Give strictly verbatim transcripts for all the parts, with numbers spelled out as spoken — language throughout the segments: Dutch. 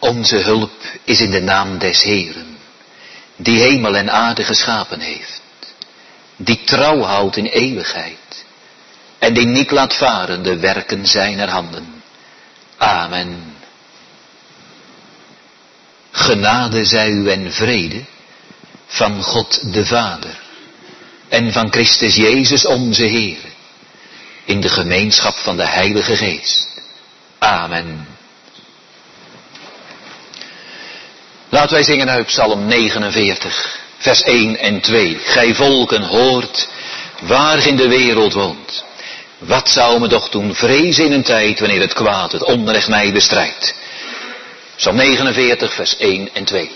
Onze hulp is in de naam des Heeren, die hemel en aarde geschapen heeft, die trouw houdt in eeuwigheid en die niet laat varen de werken zijner handen. Amen. Genade zij u en vrede van God de Vader en van Christus Jezus onze Heer, in de gemeenschap van de Heilige Geest. Amen. Laten wij zingen uit Psalm negenenveertig, vers één en twee. Gij volken hoort, waar in de wereld woont. Wat zou me toch doen vrezen in een tijd wanneer het kwaad, het onrecht mij bestrijdt. Psalm negenenveertig, vers één en twee.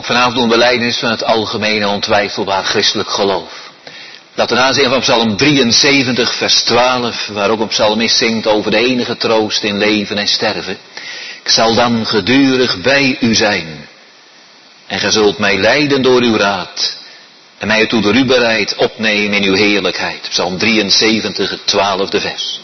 ook vanavond doen belijdenis van het algemene ontwijfelbaar christelijk geloof. Laten we aanzien van Psalm drieënzeventig vers twaalf, waar ook een psalmist zingt over de enige troost in leven en sterven. Ik zal dan gedurig bij u zijn. En gij zult mij leiden door uw raad. En mij toe door u bereid opnemen in uw heerlijkheid. Psalm drieënzeventig, het twaalfde vers.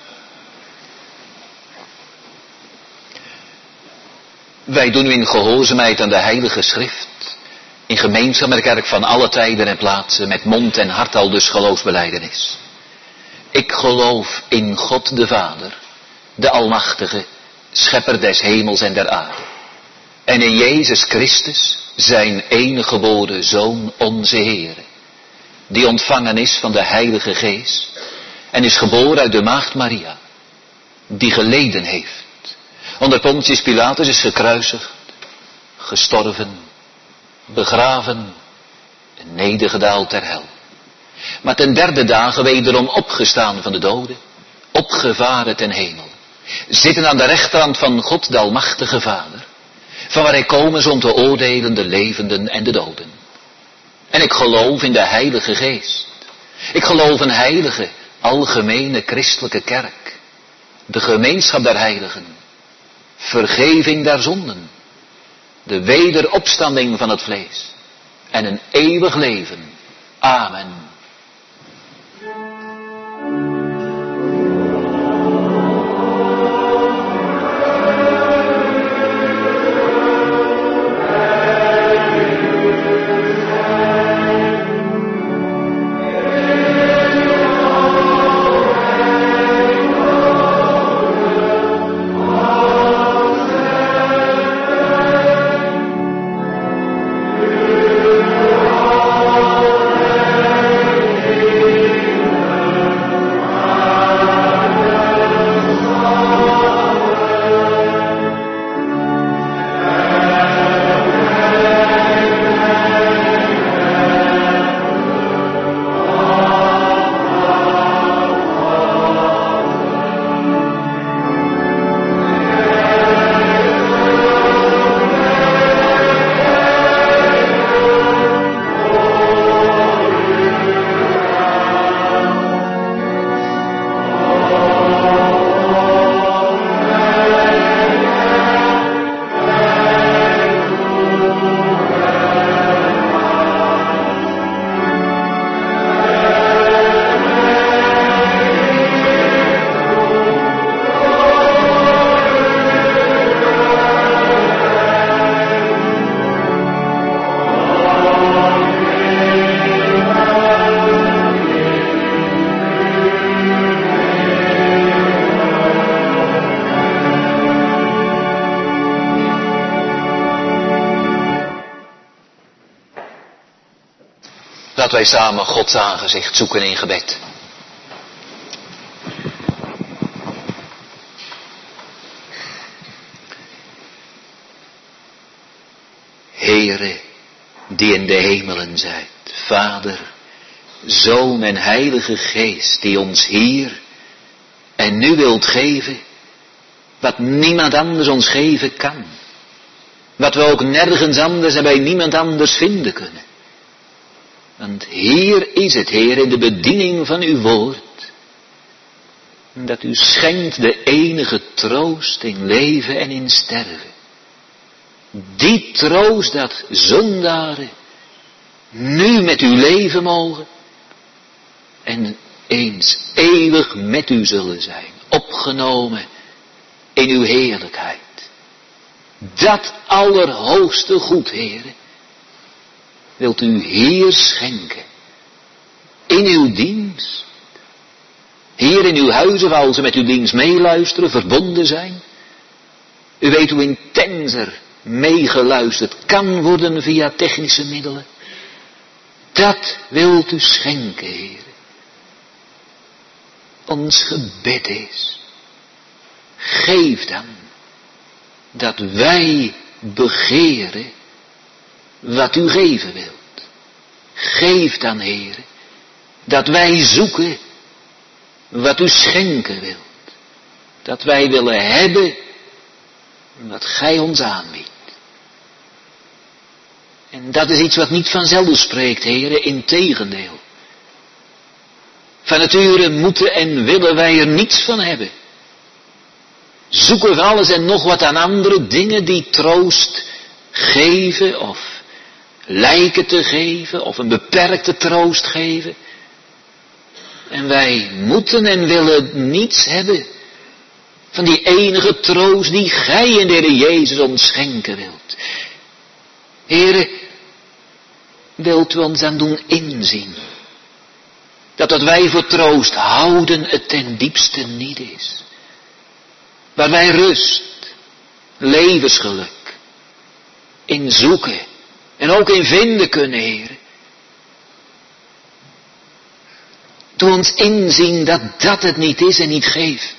Wij doen nu in gehoorzaamheid aan de Heilige Schrift. In gemeenschap met de kerk van alle tijden en plaatsen. Met mond en hart al dus geloofsbelijdenis. Ik geloof in God de Vader. De Almachtige. Schepper des hemels en der aarde. En in Jezus Christus. Zijn enige geboren Zoon onze Heere. Die ontvangen is van de Heilige Geest. En is geboren uit de maagd Maria. Die geleden heeft. Onder Pontius Pilatus is gekruisigd, gestorven, begraven en nedergedaald ter hel. Maar ten derde dagen wederom opgestaan van de doden, opgevaren ten hemel. Zitten aan de rechterhand van God de Almachtige Vader, van waar hij komen is om te oordelen de levenden en de doden. En ik geloof in de Heilige Geest. Ik geloof een heilige, algemene christelijke kerk. De gemeenschap der heiligen. Vergeving der zonden. De wederopstanding van het vlees. En een eeuwig leven. Amen. Dat wij samen Gods aangezicht zoeken in gebed. Heere, die in de hemelen zijt, Vader, Zoon en Heilige Geest, die ons hier en nu wilt geven, wat niemand anders ons geven kan. Wat we ook nergens anders en bij niemand anders vinden kunnen. Want hier is het, Heer, in de bediening van uw woord, dat u schenkt de enige troost in leven en in sterven. Die troost dat zondaren nu met u leven mogen en eens eeuwig met u zullen zijn, opgenomen in uw heerlijkheid. Dat allerhoogste goed, Heer, wilt u hier schenken, in uw dienst, hier in uw huizen, waar ze met uw dienst meeluisteren, verbonden zijn. U weet hoe intenser meegeluisterd kan worden via technische middelen. Dat wilt u schenken, Heer. Ons gebed is, geef dan dat wij begeren wat u geven wilt. Geef dan, Heer, dat wij zoeken wat u schenken wilt. Dat wij willen hebben wat gij ons aanbiedt. En dat is iets wat niet vanzelf spreekt, heren, integendeel. Van nature moeten en willen wij er niets van hebben. Zoeken we alles en nog wat aan andere dingen die troost geven of lijken te geven of een beperkte troost geven. En wij moeten en willen niets hebben van die enige troost die gij in de Heer Jezus ons schenken wilt. Heere, wilt u ons aan doen inzien dat wat wij voor troost houden het ten diepste niet is. Waar wij rust, levensgeluk in zoeken en ook in vinden kunnen, Heer. Doe ons inzien dat dat het niet is en niet geeft.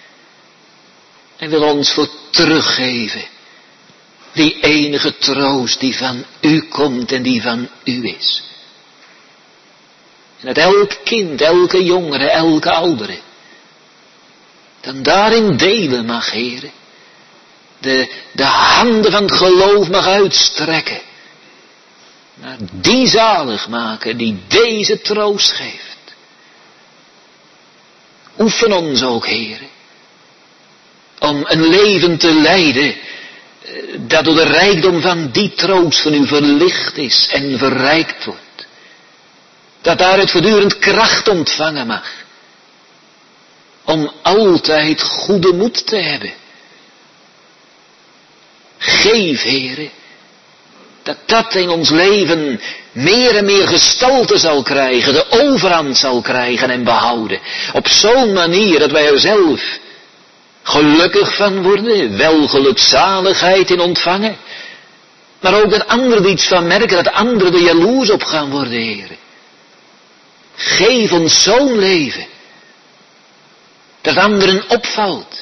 En wil ons voor teruggeven die enige troost die van u komt en die van u is. En dat elk kind, elke jongere, elke oudere dan daarin delen mag, Heere. De, de handen van het geloof mag uitstrekken naar die zaligmaker die deze troost geeft. Oefen ons ook, Heere, om een leven te leiden dat door de rijkdom van die troost van u verlicht is en verrijkt wordt. Dat daaruit voortdurend kracht ontvangen mag. Om altijd goede moed te hebben. Geef, Heere, dat dat in ons leven meer en meer gestalte zal krijgen, de overhand zal krijgen en behouden. Op zo'n manier dat wij er zelf gelukkig van worden, wel gelukzaligheid in ontvangen. Maar ook dat anderen er iets van merken, dat anderen er jaloers op gaan worden, Heere. Geef ons zo'n leven, dat anderen opvalt.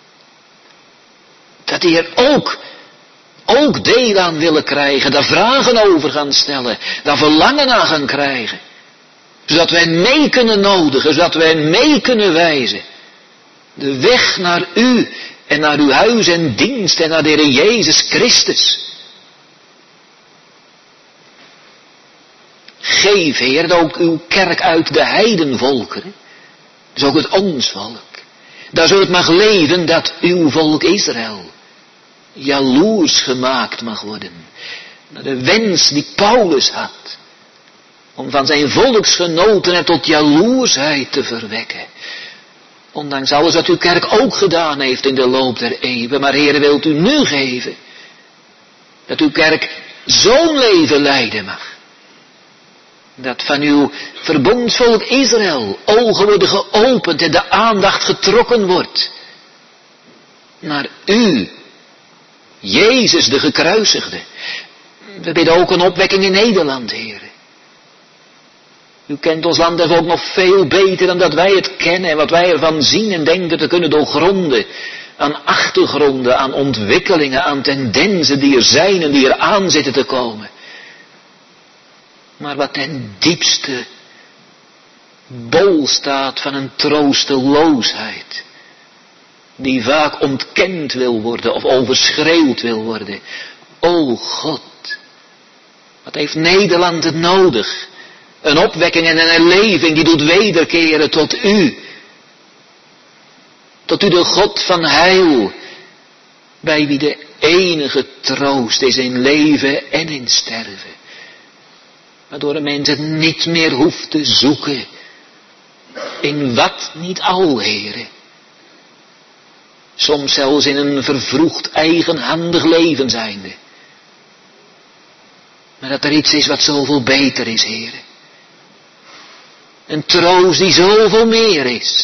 Dat die er ook, ook deel aan willen krijgen, daar vragen over gaan stellen, daar verlangen aan gaan krijgen. Zodat wij mee kunnen nodigen, zodat wij mee kunnen wijzen. De weg naar u en naar uw huis en dienst en naar de Heer Jezus Christus. Geef, Heer, ook uw kerk uit de heidenvolkeren. Dus ook het ons volk. Daar zo het mag leven dat uw volk Israël jaloers gemaakt mag worden. Naar de wens die Paulus had. Om van zijn volksgenoten er tot jaloersheid te verwekken. Ondanks alles wat uw kerk ook gedaan heeft in de loop der eeuwen. Maar Heer, wilt u nu geven. Dat uw kerk zo'n leven leiden mag. Dat van uw verbondsvolk Israël ogen worden geopend en de aandacht getrokken wordt. Naar u, Jezus de gekruisigde. We bidden ook een opwekking in Nederland, Heer. U kent ons land en ook nog veel beter dan dat wij het kennen en wat wij ervan zien en denken te kunnen doorgronden. Aan achtergronden, aan ontwikkelingen, aan tendensen die er zijn en die er aan zitten te komen. Maar wat ten diepste bol staat van een troosteloosheid. Die vaak ontkend wil worden of overschreeuwd wil worden. O God, wat heeft Nederland het nodig? Een opwekking en een herleving die doet wederkeren tot u. Tot u de God van heil. Bij wie de enige troost is in leven en in sterven. Waardoor een mens het niet meer hoeft te zoeken. In wat niet al, Heere. Soms zelfs in een vervroegd eigenhandig leven zijnde. Maar dat er iets is wat zoveel beter is, Heere. Een troost die zoveel meer is.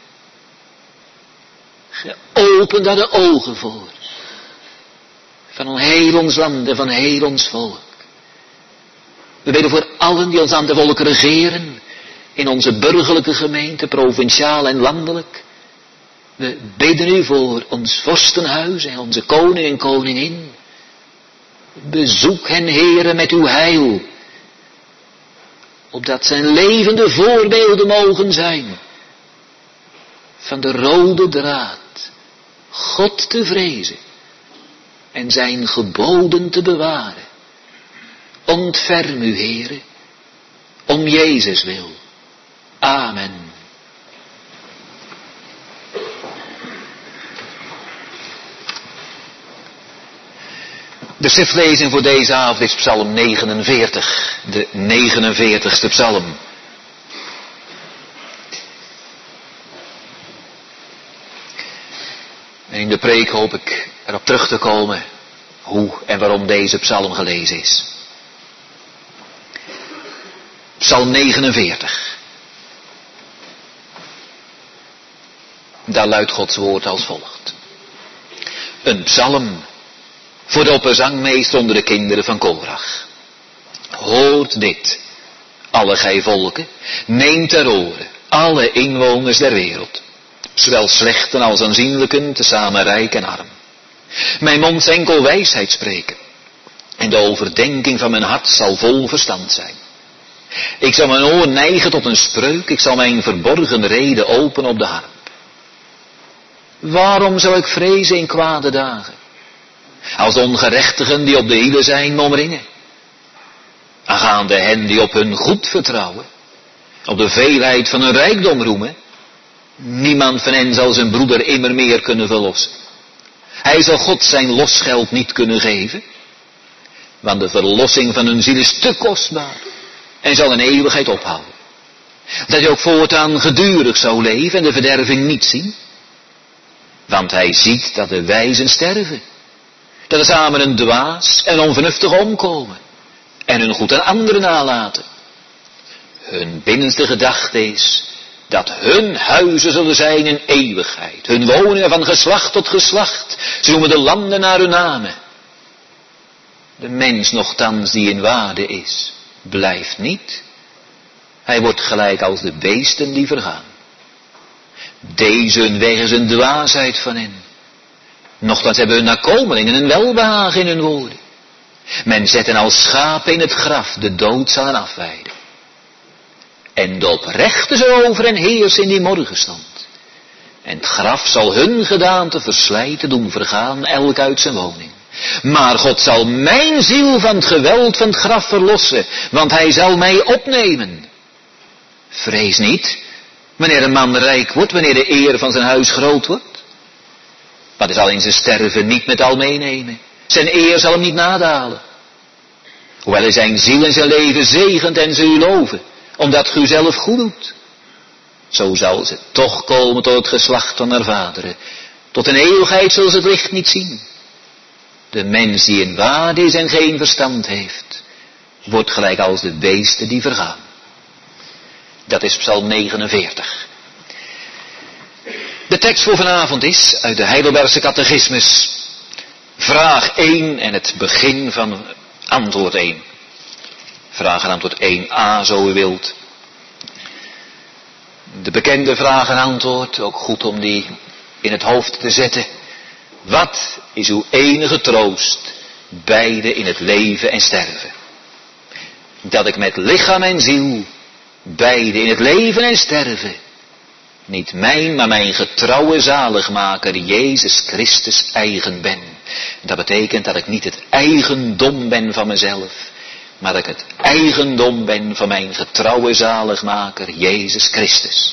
Geopend aan de ogen voor. Van heel ons land en van heel ons volk. We bidden voor allen die ons aan de volk regeren. In onze burgerlijke gemeente, provinciaal en landelijk. We bidden u voor ons vorstenhuis en onze koning en koningin. Bezoek hen, Heere, met uw heil. Opdat zijn levende voorbeelden mogen zijn. Van de rode draad. God te vrezen. En zijn geboden te bewaren. Ontferm u, Heere, om Jezus wil. Amen. De schriftlezing voor deze avond is Psalm negenenveertig, de negenenveertigste psalm. En in de preek hoop ik erop terug te komen hoe en waarom deze psalm gelezen is. Psalm negenenveertig. Daar luidt Gods woord als volgt. Een psalm voor de opperzangmeester onder de kinderen van Korach. Hoort dit, alle gij volken, neemt ter oren, alle inwoners der wereld, zowel slechten als aanzienlijken, tezamen rijk en arm. Mijn mond zal enkel wijsheid spreken, en de overdenking van mijn hart zal vol verstand zijn. Ik zal mijn oor neigen tot een spreuk, ik zal mijn verborgen reden openen op de harp. Waarom zou ik vrezen in kwade dagen? Als de ongerechtigen die op de hielen zijn me omringen. Aangaande hen die op hun goed vertrouwen, op de veelheid van hun rijkdom roemen. Niemand van hen zal zijn broeder immer meer kunnen verlossen. Hij zal God zijn losgeld niet kunnen geven. Want de verlossing van hun ziel is te kostbaar en zal in eeuwigheid ophouden. Dat hij ook voortaan gedurig zou leven en de verderving niet zien. Want hij ziet dat de wijzen sterven. Dat er samen een dwaas en onvernuftig omkomen. En hun goed aan anderen nalaten. Hun binnenste gedachte is dat hun huizen zullen zijn in eeuwigheid. Hun woningen van geslacht tot geslacht. Ze noemen de landen naar hun namen. De mens nochtans die in waarde is, blijft niet. Hij wordt gelijk als de beesten die vergaan. Deze hun weg is een dwaasheid van hen. Nochtans hebben hun nakomelingen een welbehagen in hun woorden. Men zet hen als schapen in het graf, de dood zal hen afweiden. En de oprechte zal over hen heersen in die morgenstond. En het graf zal hun gedaante verslijten, doen vergaan, elk uit zijn woning. Maar God zal mijn ziel van het geweld van het graf verlossen, want hij zal mij opnemen. Vrees niet, wanneer een man rijk wordt, wanneer de eer van zijn huis groot wordt. Want hij zal in zijn sterven niet met al meenemen. Zijn eer zal hem niet nadalen. Hoewel hij zijn ziel en zijn leven zegent en ze u loven, omdat u zelf goed doet. Zo zal ze toch komen tot het geslacht van haar vaderen. Tot een eeuwigheid zullen ze het licht niet zien. De mens die in waarde is en geen verstand heeft, wordt gelijk als de beesten die vergaan. Dat is Psalm negenenveertig. De tekst voor vanavond is uit de Heidelbergse Catechismus. Vraag één en het begin van antwoord één. Vraag en antwoord één a, zo u wilt. De bekende vraag en antwoord, ook goed om die in het hoofd te zetten. Wat is uw enige troost, beide in het leven en sterven? Dat ik met lichaam en ziel, beide in het leven en sterven, niet mijn, maar mijn getrouwe zaligmaker, Jezus Christus, eigen ben. Dat betekent dat ik niet het eigendom ben van mezelf, maar dat ik het eigendom ben van mijn getrouwe zaligmaker, Jezus Christus.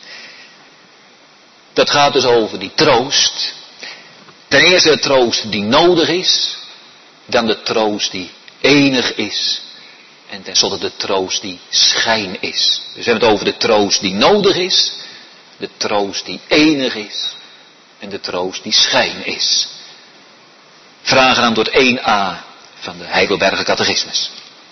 Dat gaat dus over die troost. Ten eerste de troost die nodig is, dan de troost die enig is, en tenslotte de troost die schijn is. Dus we hebben het over de troost die nodig is, de troost die enig is en de troost die schijn is. Vraag en antwoord één a van de Heidelberger Catechismus.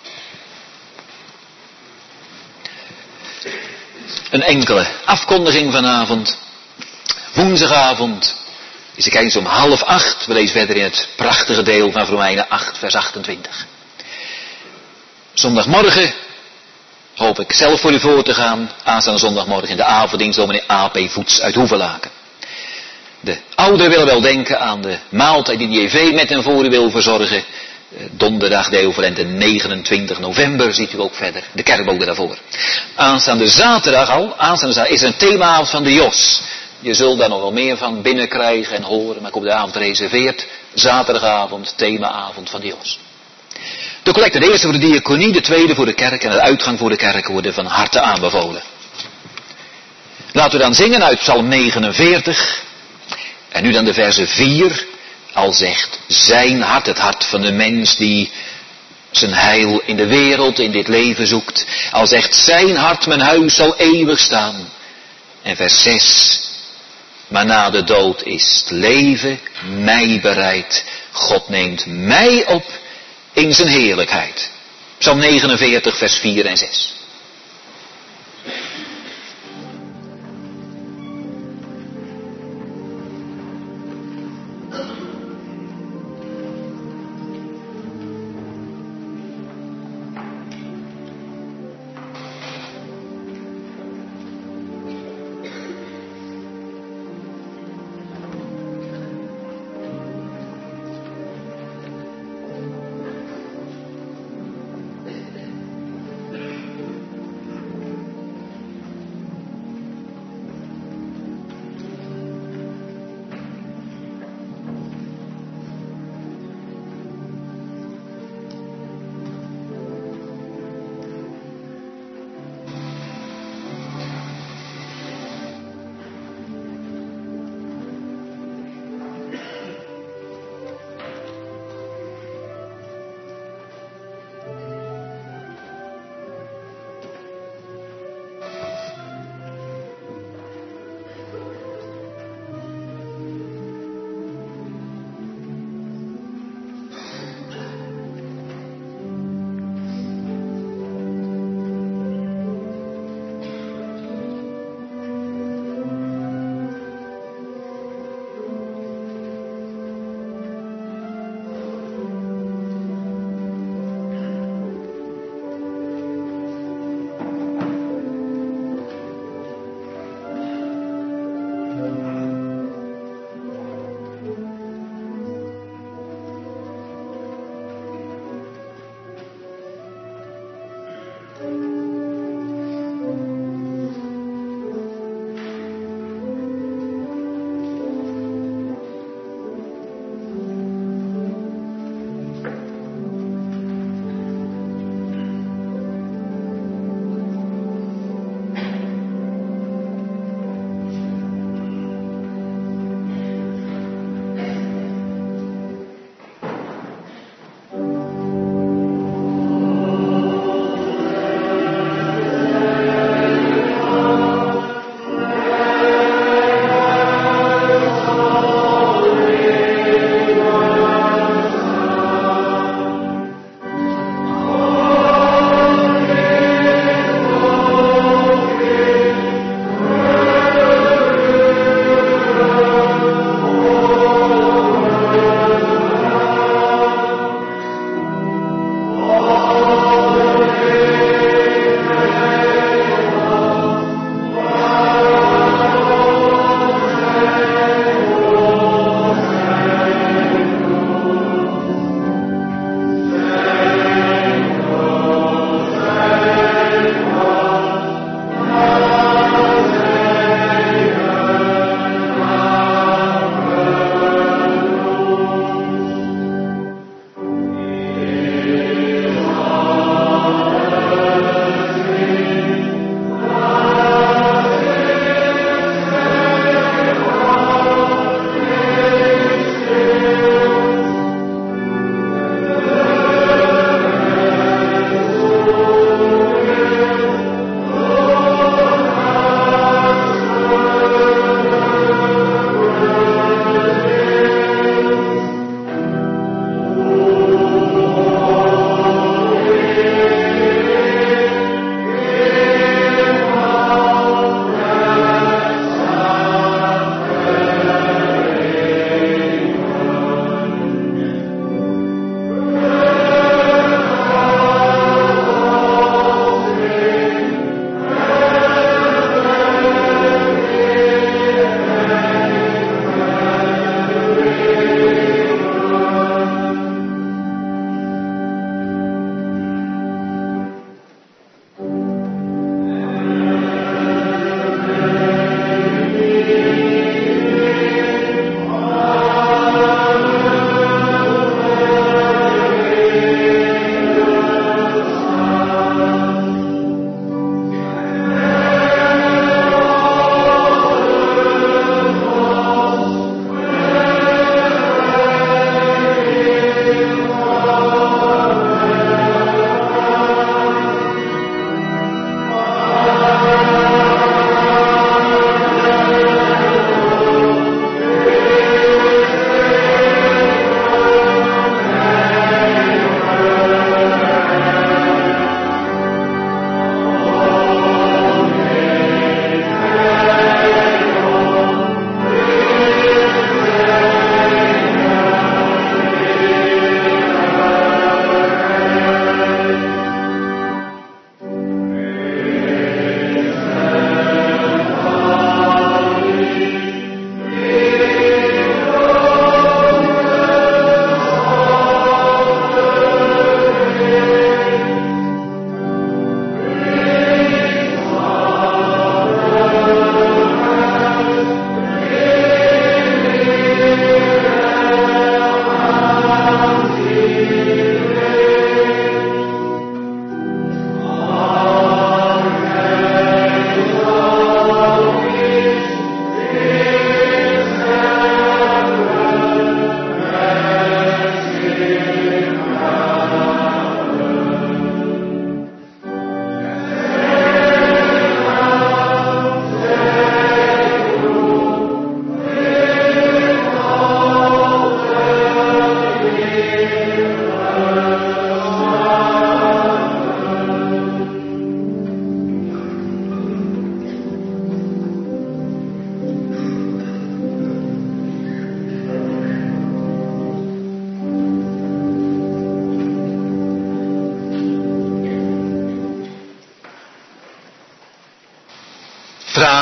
Een enkele afkondiging vanavond. Woensdagavond is ik eens om half acht. We lezen verder in het prachtige deel van Romeinen acht vers achtentwintig. Zondagmorgen hoop ik zelf voor u voor te gaan. Aanstaande zondagmorgen in de avonddienst door meneer A P Voets uit Hoevelaken. De ouderen willen wel denken aan de maaltijd die de J V met hen voor u wil verzorgen. Donderdag de overlente negenentwintig november ziet u ook verder de kerkboden daarvoor. Aanstaande zaterdag al, aanstaande zaterdag is er een themaavond van de Jos. Je zult daar nog wel meer van binnenkrijgen en horen, maar ik op de avond reserveert. Zaterdagavond, themaavond van de Jos. De collecte, de eerste voor de diaconie, de tweede voor de kerk en de uitgang voor de kerk worden van harte aanbevolen. Laten we dan zingen uit Psalm negenenveertig. En nu dan de verse vier. Al zegt zijn hart, het hart van de mens die zijn heil in de wereld, in dit leven zoekt. Al zegt zijn hart, mijn huis zal eeuwig staan. En vers zes. Maar na de dood is het leven mij bereid. God neemt mij op in zijn heerlijkheid. Psalm negenenveertig, vers vier en zes.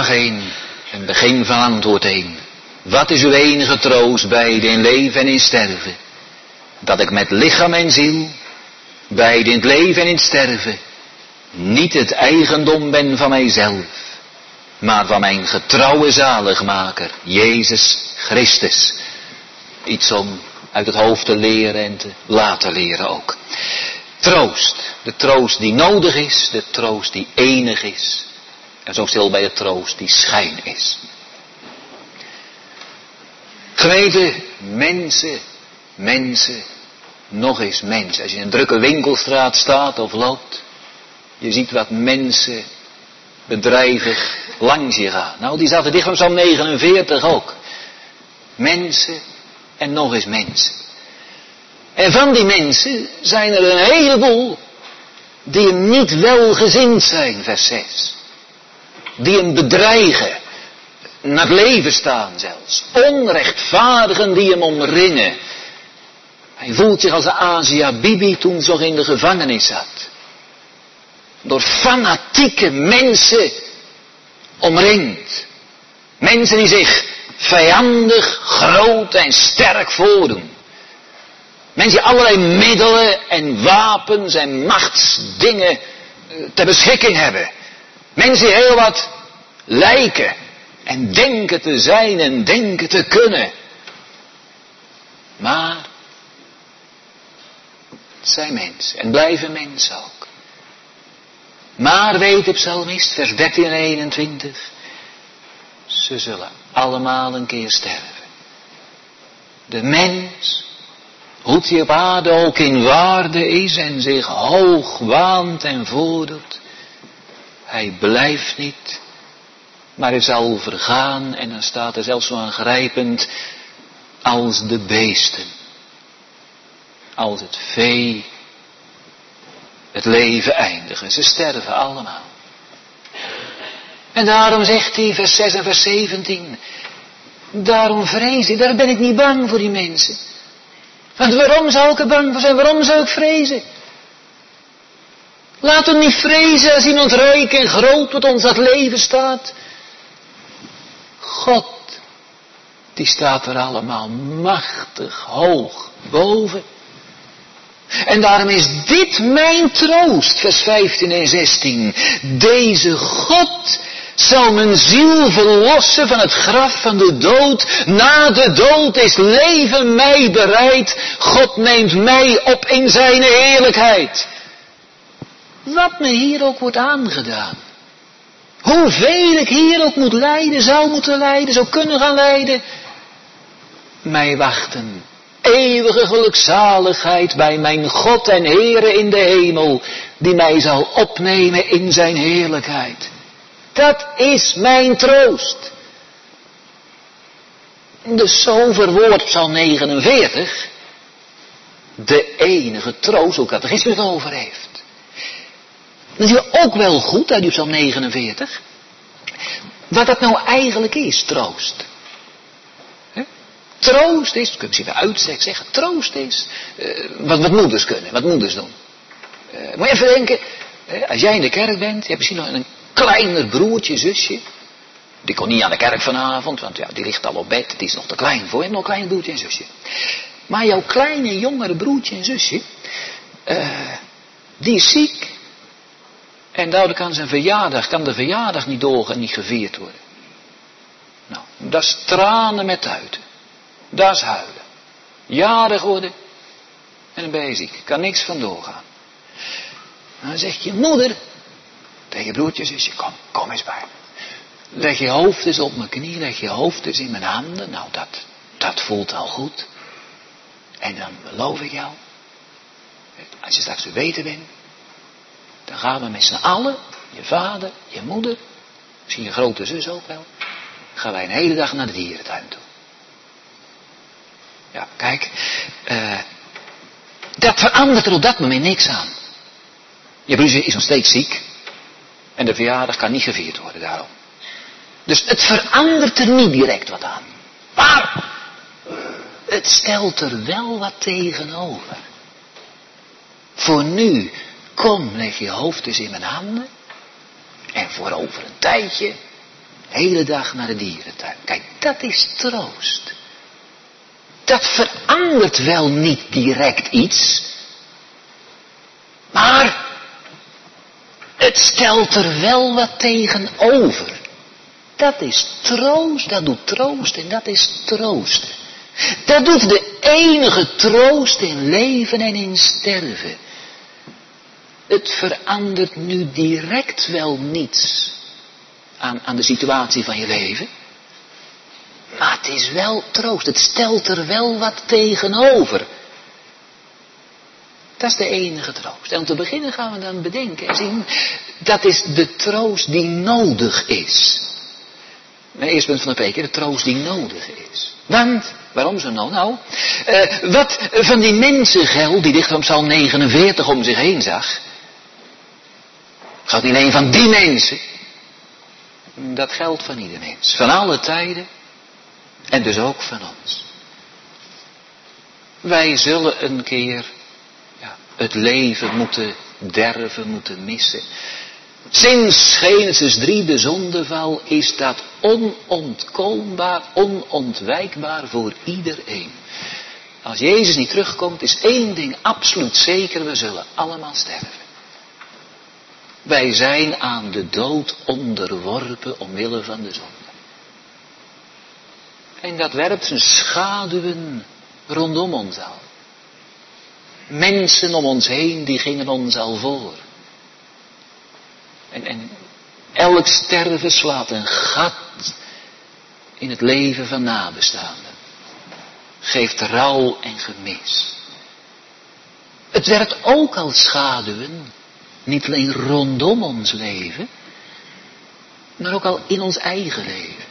Vraag één, een begin van antwoord één. Wat is uw enige troost beide in leven en in sterven? Dat ik met lichaam en ziel, beide in het leven en in het sterven, niet het eigendom ben van mijzelf, maar van mijn getrouwe zaligmaker, Jezus Christus. Iets om uit het hoofd te leren en te laten leren ook. Troost, de troost die nodig is, de troost die enig is. En zo stil bij de troost die schijn is. Gemeente, mensen, mensen, nog eens mensen. Als je in een drukke winkelstraat staat of loopt, je ziet wat mensen bedrijvig langs je gaan. Nou, die zaten dicht van Psalm negenenveertig ook. Mensen en nog eens mensen. En van die mensen zijn er een heleboel die hem niet welgezind zijn, vers zes. Die hem bedreigen, naar het leven staan zelfs. Onrechtvaardigen die hem omringen. Hij voelt zich als de Asia Bibi toen ze nog in de gevangenis zat. Door fanatieke mensen omringd. Mensen die zich vijandig, groot en sterk voordoen. Mensen die allerlei middelen en wapens en machtsdingen ter beschikking hebben. Mensen die heel wat lijken en denken te zijn en denken te kunnen. Maar het zijn mensen en blijven mensen ook. Maar weet de psalmist, vers dertien en eenentwintig, ze zullen allemaal een keer sterven. De mens, hoe hij op aarde ook in waarde is en zich hoog waant en voordoet, hij blijft niet, maar hij zal vergaan. En dan staat er zelfs zo aangrijpend, als de beesten, als het vee, het leven eindigen. Ze sterven allemaal. En daarom zegt hij, vers zes en vers zeventien, daarom vrees ik, daar ben ik niet bang voor die mensen. Want waarom zou ik er bang voor zijn? Waarom zou ik vrezen? Laten we niet vrezen als iemand rijk en groot wat ons dat leven staat. God, die staat er allemaal machtig hoog boven. En daarom is dit mijn troost, vers vijftien en zestien. Deze God zal mijn ziel verlossen van het graf van de dood. Na de dood is leven mij bereid. God neemt mij op in zijn heerlijkheid. Wat me hier ook wordt aangedaan. Hoeveel ik hier ook moet lijden, zou moeten lijden, zou kunnen gaan lijden. Mij wachten eeuwige gelukzaligheid bij mijn God en Heere in de hemel, die mij zal opnemen in zijn heerlijkheid. Dat is mijn troost. Dus zo verwoordt Psalm negenenveertig de enige troost, hoe catechismus het over heeft. Dan zien we ook wel goed uit die Psalm negenenveertig, wat dat nou eigenlijk is, troost. He? Troost is, kun je misschien bij uitstek zeggen, troost is, uh, wat, wat moeders kunnen, wat moeders doen. Uh, moet je even denken, uh, als jij in de kerk bent, je hebt misschien nog een kleiner broertje, zusje. Die kon niet aan de kerk vanavond, want ja, die ligt al op bed, die is nog te klein voor, je hebt nog een klein broertje en zusje. Maar jouw kleine, jongere broertje en zusje, uh, die is ziek. En daardoor kan zijn verjaardag, kan de verjaardag niet doorgaan, niet gevierd worden. Nou, dat is tranen met tuiten. Dat is huilen. Jarig worden. En dan ben je ziek. Kan niks van doorgaan. Dan zegt je moeder tegen je broertje, zusje, kom, kom eens bij me. Leg je hoofd eens op mijn knie, leg je hoofd eens in mijn handen. Nou, dat, dat voelt al goed. En dan beloof ik jou, als je straks weer beter bent, dan gaan we met z'n allen, je vader, je moeder, misschien je grote zus ook wel, gaan wij een hele dag naar de dierentuin toe. Ja, kijk, uh, dat verandert er op dat moment niks aan. Je broertje is nog steeds ziek en de verjaardag kan niet gevierd worden daarom. Dus het verandert er niet direct wat aan. Maar het stelt er wel wat tegenover. Voor nu, kom, leg je hoofd eens in mijn handen. En voor over een tijdje, Hele dag naar de dierentuin. Kijk, dat is troost. Dat verandert wel niet direct iets. Maar het stelt er wel wat tegenover. Dat is troost, dat doet troost en dat is troosten. Dat doet de enige troost in leven en in sterven. Het verandert nu direct wel niets aan, aan de situatie van je leven. Maar het is wel troost, het stelt er wel wat tegenover. Dat is de enige troost. En om te beginnen gaan we dan bedenken en zien, dat is de troost die nodig is. Mijn eerste punt van de preek, de troost die nodig is. Want, waarom zo nou? Nou, uh, wat van die mensen geldt, die dichter op Psalm negenenveertig om zich heen zag. Geldt niet alleen van die mensen. Dat geldt van ieder mens. Van alle tijden. En dus ook van ons. Wij zullen een keer ja, het leven moeten derven, moeten missen. Sinds Genesis drie, de zondeval, is dat onontkoombaar, onontwijkbaar voor iedereen. Als Jezus niet terugkomt, is één ding absoluut zeker, we zullen allemaal sterven. Wij zijn aan de dood onderworpen omwille van de zonde. En dat werpt zijn schaduwen rondom ons al. Mensen om ons heen, die gingen ons al voor. En, en elk sterven slaat een gat in het leven van nabestaanden. Geeft rouw en gemis. Het werpt ook al schaduwen, niet alleen rondom ons leven, maar ook al in ons eigen leven.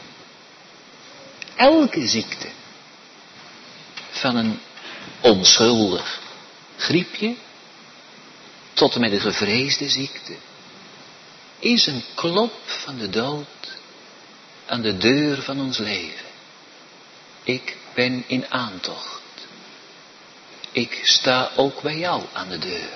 Elke ziekte, van een onschuldig griepje tot en met een gevreesde ziekte, is een klop van de dood aan de deur van ons leven. Ik ben in aantocht. Ik sta ook bij jou aan de deur.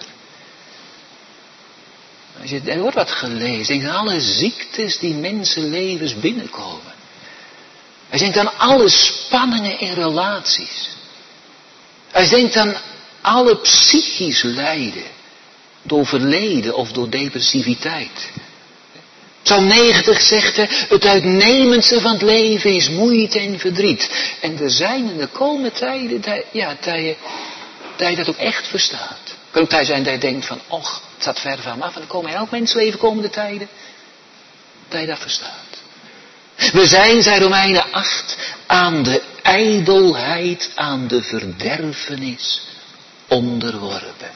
Als je, er wordt wat gelezen, denk aan alle ziektes die mensenlevens binnenkomen. Hij denkt aan alle spanningen in relaties. Hij denkt aan alle psychisch lijden. Door verleden of door depressiviteit. Psalm negentig zegt er, het uitnemendste van het leven is moeite en verdriet. En er zijn in de komende tijden, dat, ja, dat je, dat je dat ook echt verstaat. Het kan ook tijd zijn dat je denkt van, och, het staat ver van me af. En er komen in elk mensleven komende tijden, dat je dat verstaat. We zijn, zei Romeinen acht, aan de ijdelheid, aan de verderfenis onderworpen.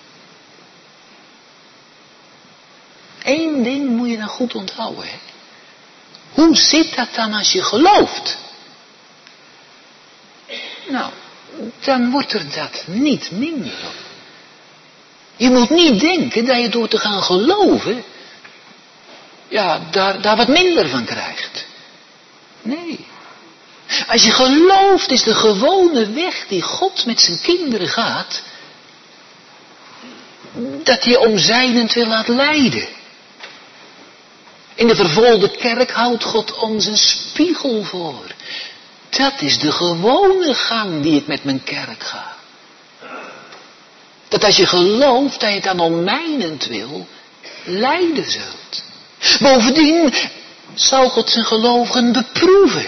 Eén ding moet je dan goed onthouden. Hè? Hoe zit dat dan als je gelooft? Nou, dan wordt er dat niet minder op. Je moet niet denken dat je door te gaan geloven, ja, daar, daar wat minder van krijgt. Nee. Als je gelooft is de gewone weg die God met zijn kinderen gaat, dat je om zijnent wil laat leiden. In de vervolgde kerk houdt God ons een spiegel voor. Dat is de gewone gang die ik met mijn kerk ga. Dat als je gelooft dat je dan om mijnentwil lijden zult. Bovendien zal God zijn gelovigen beproeven.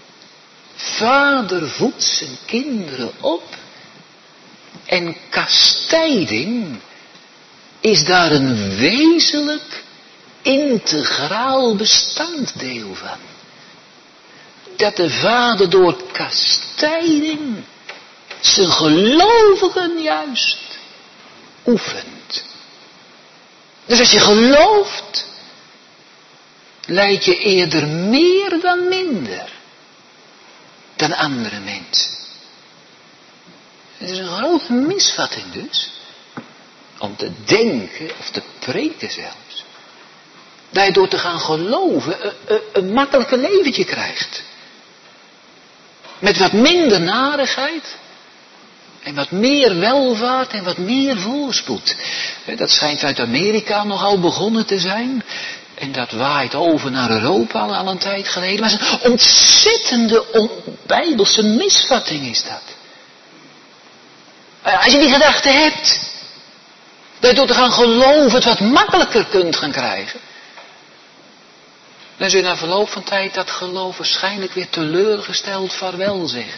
Vader voedt zijn kinderen op. En kastijding is daar een wezenlijk, integraal bestanddeel van. Dat de vader door kastijding zijn gelovigen juist oefent. Dus als je gelooft, lijd je eerder meer dan minder dan andere mensen. Het is een grote misvatting dus, om te denken of te preken zelfs, dat je door te gaan geloven een, een, een makkelijker leventje krijgt. Met wat minder narigheid en wat meer welvaart en wat meer voorspoed. Dat schijnt uit Amerika nogal begonnen te zijn. En dat waait over naar Europa al, al een tijd geleden. Maar het is een ontzettende onbijbelse misvatting is dat. Als je die gedachte hebt, dat je door te gaan geloven het wat makkelijker kunt gaan krijgen. Dan zul je na verloop van tijd dat geloof waarschijnlijk weer teleurgesteld vaarwel zeggen.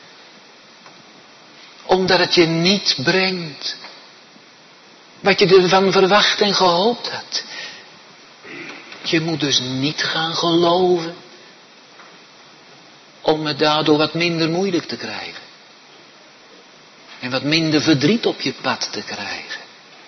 Omdat het je niet brengt wat je ervan verwacht en gehoopt had. Je moet dus niet gaan geloven om het daardoor wat minder moeilijk te krijgen. En wat minder verdriet op je pad te krijgen.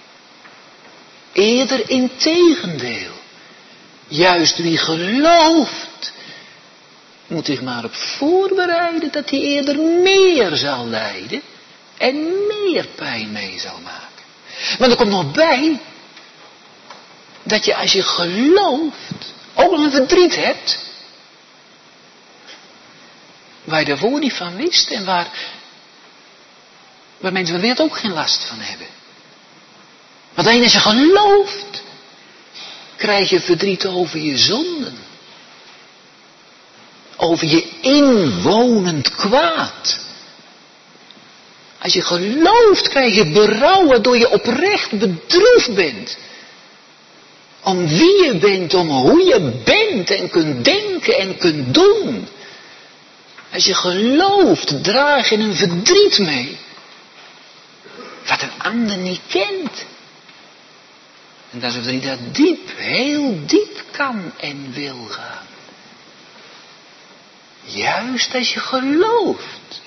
Eerder integendeel. Juist wie gelooft, moet zich maar op voorbereiden dat hij eerder meer zal lijden en meer pijn mee zal maken. Maar er komt nog bij dat je als je gelooft ook nog een verdriet hebt waar je daarvoor niet van wist en waar, waar mensen van de wereld ook geen last van hebben. Want alleen als je gelooft, krijg je verdriet over je zonden. Over je inwonend kwaad. Als je gelooft, krijg je berouw waardoor je oprecht bedroefd bent. Om wie je bent, om hoe je bent en kunt denken en kunt doen. Als je gelooft, draag je een verdriet mee. Wat een ander niet kent. En dat is een verdriet dat diep, heel diep kan en wil gaan. Juist als je gelooft.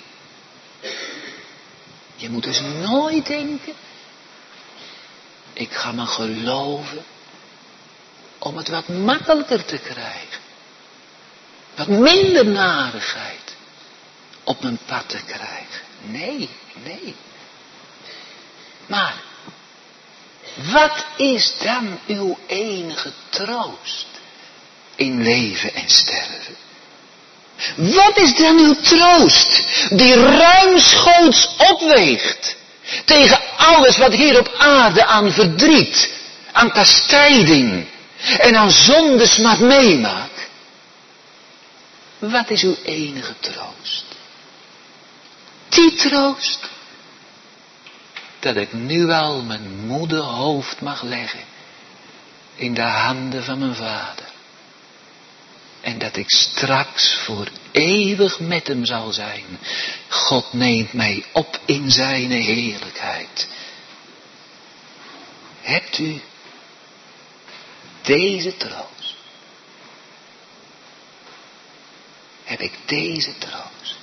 Je moet dus nooit denken, ik ga maar geloven om het wat makkelijker te krijgen. Wat minder narigheid op mijn pad te krijgen. Nee, nee. Maar, wat is dan uw enige troost in leven en sterven? Wat is dan uw troost die ruimschoots opweegt tegen alles wat hier op aarde aan verdriet, aan kastijding en aan zondesmart meemaakt? Wat is uw enige troost? Die troost dat ik nu al mijn moede hoofd mag leggen in de handen van mijn vader. En dat ik straks voor eeuwig met hem zal zijn. God neemt mij op in zijn heerlijkheid. Hebt u deze troost? Heb ik deze troost?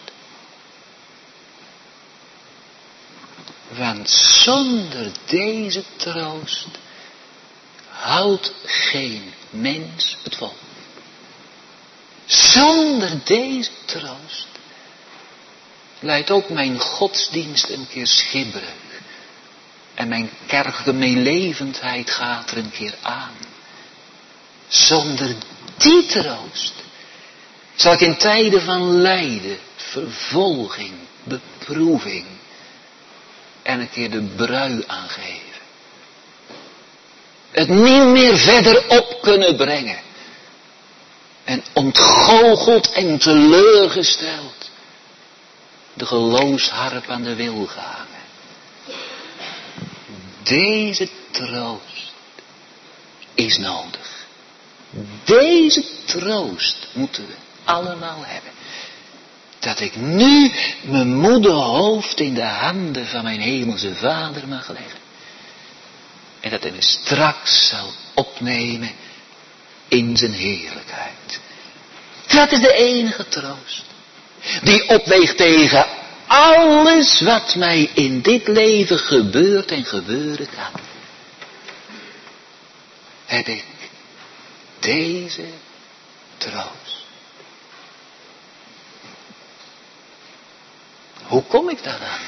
Want zonder deze troost houdt geen mens het vol. Zonder deze troost leidt ook mijn godsdienst een keer schibberig. En mijn kerkelijke meelevendheid gaat er een keer aan. Zonder die troost zal ik in tijden van lijden, vervolging, beproeving en een keer de brui aangeven. Het niet meer verder op kunnen brengen. En ontgoocheld en teleurgesteld de geloofsharp aan de wil gehangen. Deze troost is nodig. Deze troost moeten we allemaal hebben. Dat ik nu mijn moede hoofd in de handen van mijn hemelse vader mag leggen. En dat hij me straks zal opnemen in zijn heerlijkheid. Dat is de enige troost. Die opweegt tegen alles wat mij in dit leven gebeurt en gebeuren kan. Heb ik deze troost. Hoe kom ik daar aan?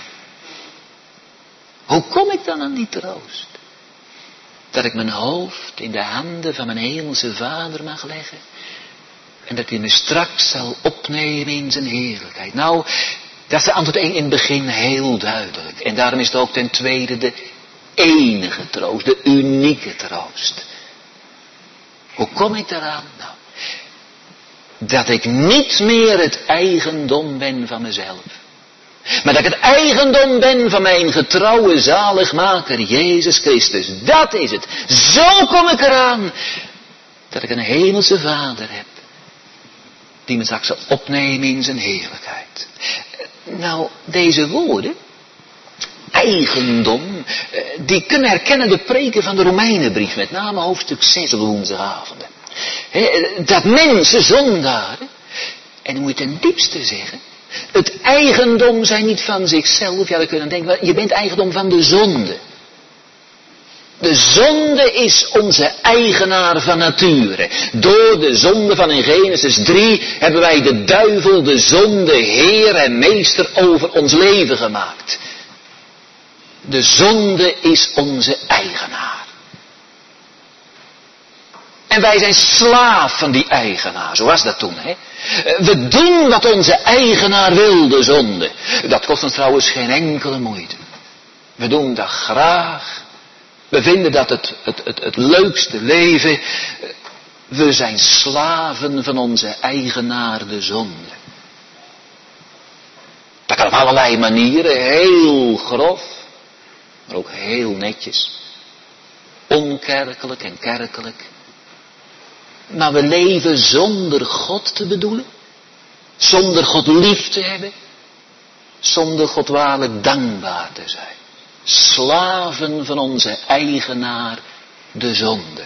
Hoe kom ik dan aan die troost? Dat ik mijn hoofd in de handen van mijn hemelse vader mag leggen. En dat hij me straks zal opnemen in zijn heerlijkheid. Nou, dat is de antwoord één in het begin heel duidelijk. En daarom is het ook ten tweede de enige troost, de unieke troost. Hoe kom ik daaraan? Nou, dat ik niet meer het eigendom ben van mezelf. Maar dat ik het eigendom ben van mijn getrouwe zaligmaker, Jezus Christus. Dat is het. Zo kom ik eraan. Dat ik een hemelse Vader heb. Die me straks zal opnemen in zijn heerlijkheid. Nou, deze woorden, eigendom, die kunnen herkennen de preken van de Romeinenbrief. Met name hoofdstuk zes op de woensdagavonden. Dat mensen, zondaren, en dan moet je ten diepste zeggen, het eigendom zijn niet van zichzelf. Ja, we kunnen denken, je bent eigendom van de zonde. De zonde is onze eigenaar van nature. Door de zonde van in Genesis drie hebben wij de duivel, de zonde, heer en meester over ons leven gemaakt. De zonde is onze eigenaar. En wij zijn slaaf van die eigenaar. Zo was dat toen, hè. We doen wat onze eigenaar wil, de zonde. Dat kost ons trouwens geen enkele moeite. We doen dat graag. We vinden dat het, het, het, het leukste leven. We zijn slaven van onze eigenaar, de zonde. Dat kan op allerlei manieren, heel grof, maar ook heel netjes. Onkerkelijk en kerkelijk. Maar we leven zonder God te bedoelen. Zonder God lief te hebben. Zonder God waarlijk dankbaar te zijn. Slaven van onze eigenaar, de zonde.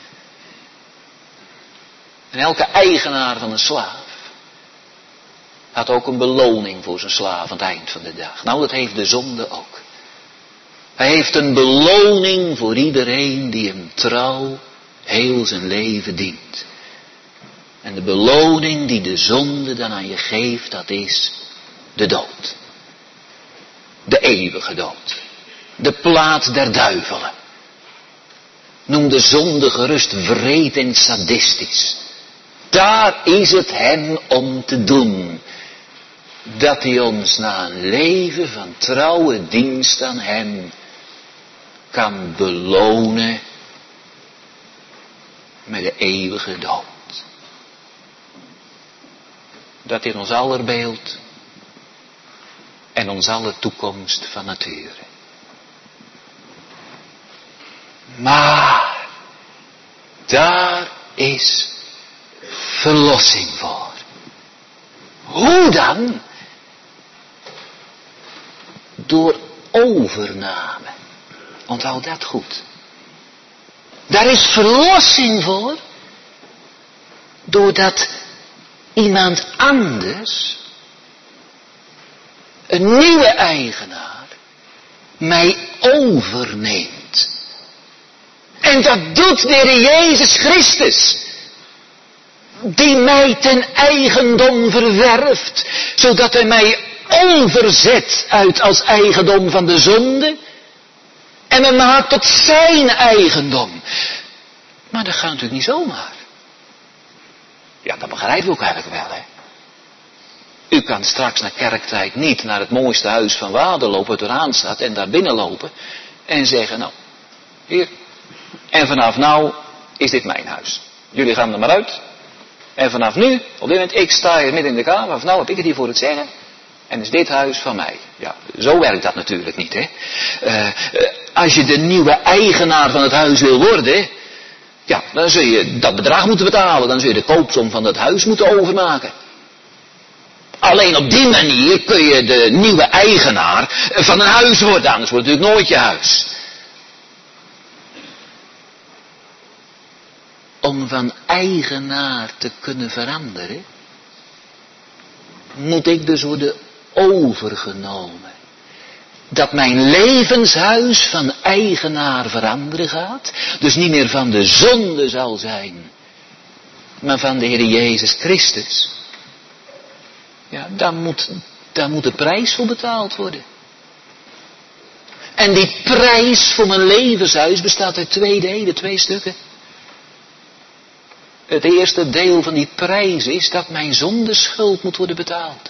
En elke eigenaar van een slaaf had ook een beloning voor zijn slaaf aan het eind van de dag. Nou, dat heeft de zonde ook. Hij heeft een beloning voor iedereen die hem trouw heel zijn leven dient. En de beloning die de zonde dan aan je geeft, dat is de dood. De eeuwige dood. De plaats der duivelen. Noem de zonde gerust wreed en sadistisch. Daar is het hem om te doen. Dat hij ons na een leven van trouwe dienst aan hem kan belonen met de eeuwige dood. Dat in ons aller beeld en ons aller toekomst van nature. Maar daar is verlossing voor. Hoe dan? Door overname. Onthoud dat goed. Daar is verlossing voor. Doordat iemand anders, een nieuwe eigenaar, mij overneemt. En dat doet de Heer Jezus Christus. Die mij ten eigendom verwerft. Zodat hij mij overzet uit als eigendom van de zonde. En me maakt tot zijn eigendom. Maar dat gaat natuurlijk niet zomaar. Ja, dat begrijpen we ook eigenlijk wel, hè. U kan straks na kerktijd niet naar het mooiste huis van Wader lopen, het eraan staat, en daar binnen lopen. En zeggen, nou, hier. En vanaf nou is dit mijn huis. Jullie gaan er maar uit. En vanaf nu, op dit moment, ik sta hier midden in de kamer, vanaf nou heb ik het hier voor het zeggen. En is dit huis van mij. Ja, zo werkt dat natuurlijk niet, hè. Uh, uh, als je de nieuwe eigenaar van het huis wil worden, ja, dan zul je dat bedrag moeten betalen. Dan zul je de koopsom van dat huis moeten overmaken. Alleen op die manier kun je de nieuwe eigenaar van een huis worden. Anders wordt het natuurlijk nooit je huis. Om van eigenaar te kunnen veranderen, moet ik dus worden overgenomen. Dat mijn levenshuis van eigenaar veranderen gaat. Dus niet meer van de zonde zal zijn, maar van de Heer Jezus Christus. Ja, daar moet, daar moet de prijs voor betaald worden. En die prijs voor mijn levenshuis bestaat uit twee delen, twee stukken. Het eerste deel van die prijs is dat mijn zondeschuld moet worden betaald.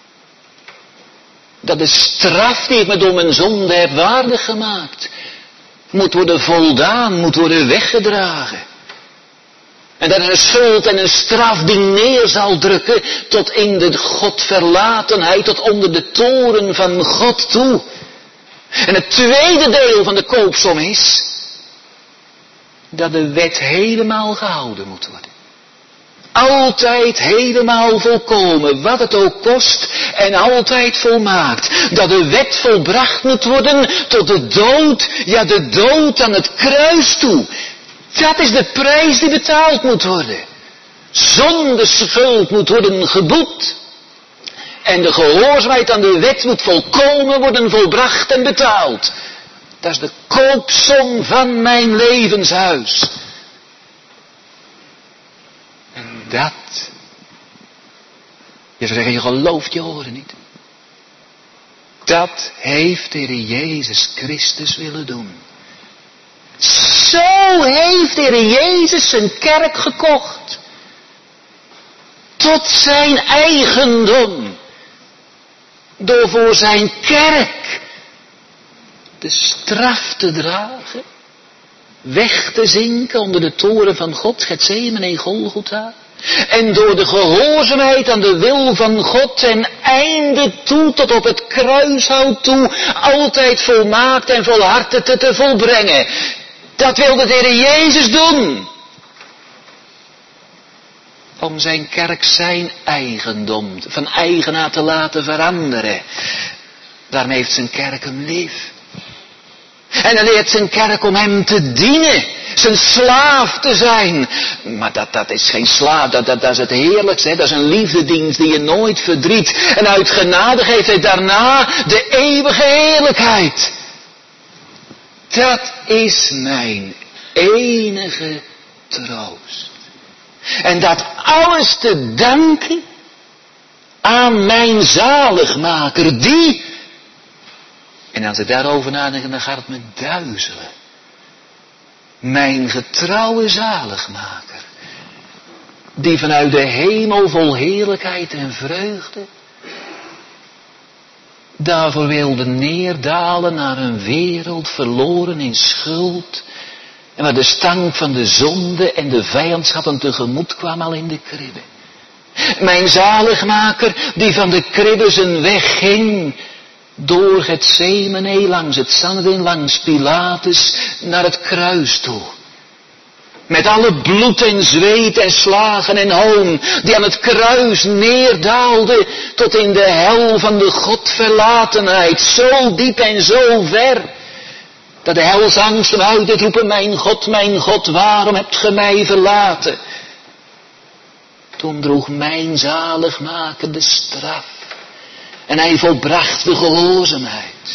Dat de straf die ik me door mijn zonde heb waardig gemaakt, moet worden voldaan, moet worden weggedragen. En dat is een schuld en een straf die neer zal drukken tot in de Godverlatenheid, tot onder de toren van God toe. En het tweede deel van de koopsom is dat de wet helemaal gehouden moet worden. Altijd helemaal volkomen, wat het ook kost, en altijd volmaakt. Dat de wet volbracht moet worden tot de dood, ja de dood aan het kruis toe. Dat is de prijs die betaald moet worden. Zonder schuld moet worden geboet. En de gehoorzaamheid aan de wet moet volkomen worden volbracht en betaald. Dat is de koopsom van mijn levenshuis. En dat, je zou zeggen, je gelooft je oren niet. Dat heeft de Heer Jezus Christus willen doen. Zo heeft de Heer Jezus zijn kerk gekocht. Tot zijn eigendom. Door voor zijn kerk de straf te dragen. Weg te zinken onder de toren van God, Getsemane en Golgotha. En door de gehoorzaamheid aan de wil van God ten einde toe, tot op het kruishout toe, altijd volmaakt en volhard te, te volbrengen. Dat wilde de Heer Jezus doen. Om zijn kerk zijn eigendom van eigenaar te laten veranderen. Daarmee heeft zijn kerk hem lief. En hij leert zijn kerk om hem te dienen. Zijn slaaf te zijn. Maar dat, dat is geen slaaf, dat, dat, dat is het heerlijkste. Hè? Dat is een liefdedienst die je nooit verdriet. En uit genade geeft hij daarna de eeuwige heerlijkheid. Dat is mijn enige troost. En dat alles te danken aan mijn zaligmaker, die... En als ik daarover nadenk, dan gaat het me duizelen. Mijn getrouwe zaligmaker, die vanuit de hemel vol heerlijkheid en vreugde daarvoor wilde neerdalen naar een wereld verloren in schuld, en waar de stank van de zonde en de vijandschappen tegemoet kwam al in de kribbe. Mijn zaligmaker, die van de kribbe zijn weg ging, door Getsemane, langs het Sanhedrin, langs Pilatus, naar het kruis toe. Met alle bloed en zweet en slagen en hoon, die aan het kruis neerdaalde tot in de hel van de Godverlatenheid, zo diep en zo ver, dat de helsangst hem uit deed roepen, mijn God, mijn God, waarom hebt ge mij verlaten? Toen droeg mijn zaligmaker de straf. En hij volbracht de gehoorzaamheid.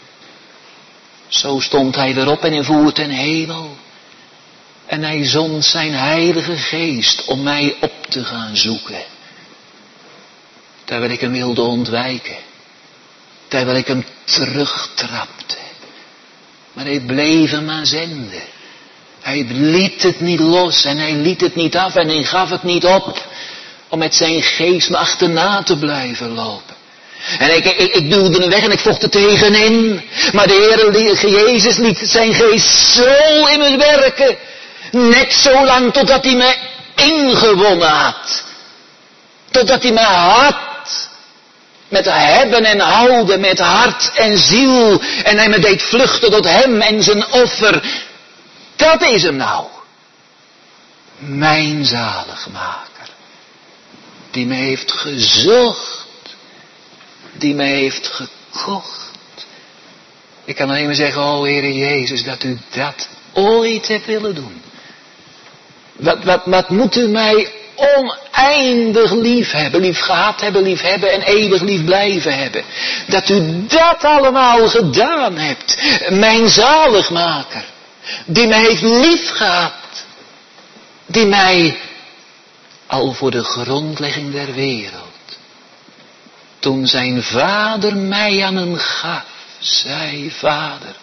Zo stond hij weer op en hij voer ten hemel. En hij zond zijn heilige geest om mij op te gaan zoeken. Terwijl ik hem wilde ontwijken. Terwijl ik hem terugtrapte. Maar hij bleef hem maar zenden. Hij liet het niet los en hij liet het niet af en hij gaf het niet op. Om met zijn geest me achterna te blijven lopen. En ik, ik, ik duwde hem weg en ik vocht er tegenin. Maar de Heer Jezus liet zijn geest zo in me werken. Net zo lang totdat hij me ingewonnen had. Totdat hij me had. Met hebben en houden, met hart en ziel. En hij me deed vluchten tot hem en zijn offer. Dat is hem nou. Mijn zaligmaker. Die me heeft gezocht. Die mij heeft gekocht. Ik kan alleen maar zeggen, o Heere Jezus, dat u dat ooit hebt willen doen. Wat, wat, wat moet u mij oneindig lief hebben, lief gehad hebben, lief hebben en eeuwig lief blijven hebben. Dat u dat allemaal gedaan hebt. Mijn zaligmaker, die mij heeft lief gehad. Die mij al voor de grondlegging der wereld, toen zijn vader mij aan hem gaf, zei: Vader,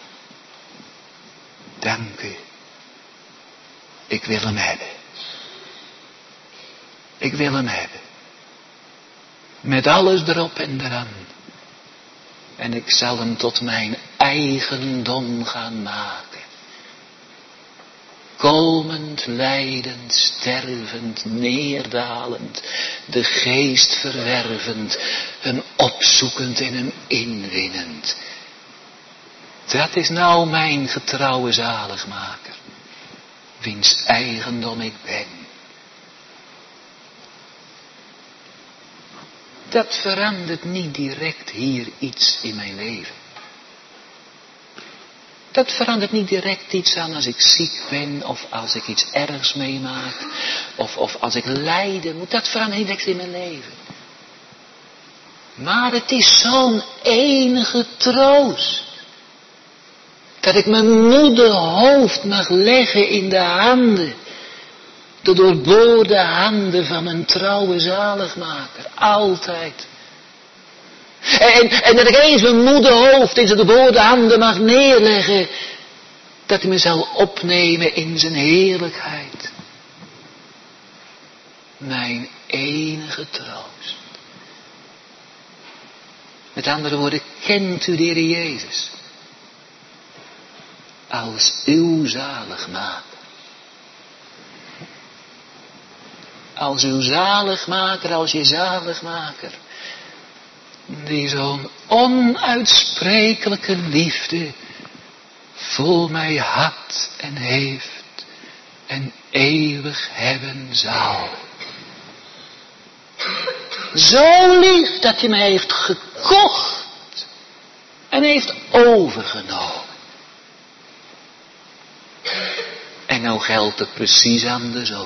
dank u. Ik wil hem hebben. Ik wil hem hebben. Met alles erop en eraan. En ik zal hem tot mijn eigendom gaan maken. komend, lijdend, stervend, neerdalend, de geest verwervend, hem opzoekend en hem inwinnend. Dat is nou mijn getrouwe zaligmaker, wiens eigendom ik ben. Dat verandert niet direct hier iets in mijn leven. Dat verandert niet direct iets aan als ik ziek ben, of als ik iets ergs meemaak, of, of als ik lijden moet. Dat verandert niet direct in mijn leven. Maar het is zo'n enige troost, dat ik mijn moederhoofd mag leggen in de handen, de doorboorde handen van mijn trouwe zaligmaker, altijd. En, en dat ik eens mijn moederhoofd in zijn doorboorde handen mag neerleggen, dat hij me zal opnemen in zijn heerlijkheid. Mijn enige troost. Met andere woorden, kent u de Heer Jezus als uw zaligmaker. Als uw zaligmaker, als je zaligmaker, die zo'n onuitsprekelijke liefde voor mij had en heeft en eeuwig hebben zal. Zo lief dat hij mij heeft gekocht en heeft overgenomen. En nou geldt het precies andersom.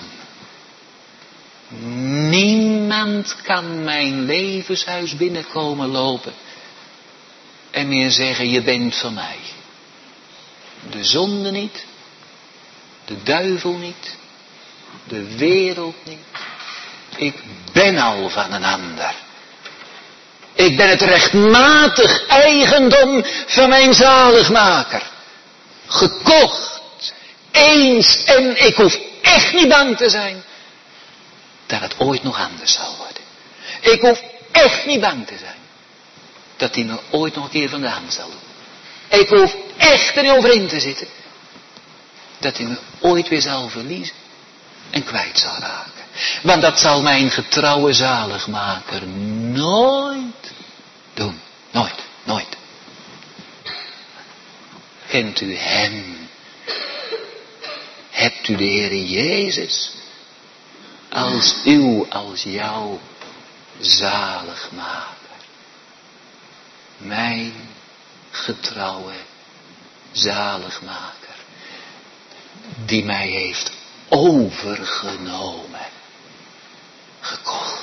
Niemand kan mijn levenshuis binnenkomen lopen en meer zeggen, je bent van mij. De zonde niet, de duivel niet, de wereld niet. Ik ben al van een ander. Ik ben het rechtmatig eigendom van mijn zaligmaker. Gekocht, eens, en ik hoef echt niet bang te zijn dat het ooit nog anders zal worden. Ik hoef echt niet bang te zijn dat hij me ooit nog een keer vandaan zal doen. Ik hoef echt er niet over in te zitten dat hij me ooit weer zal verliezen en kwijt zal raken. Want dat zal mijn getrouwe zaligmaker nooit doen. Nooit, nooit. Kent u hem? Hebt u de Heer Jezus als uw, als jouw zaligmaker? Mijn getrouwe zaligmaker, die mij heeft overgenomen, gekocht.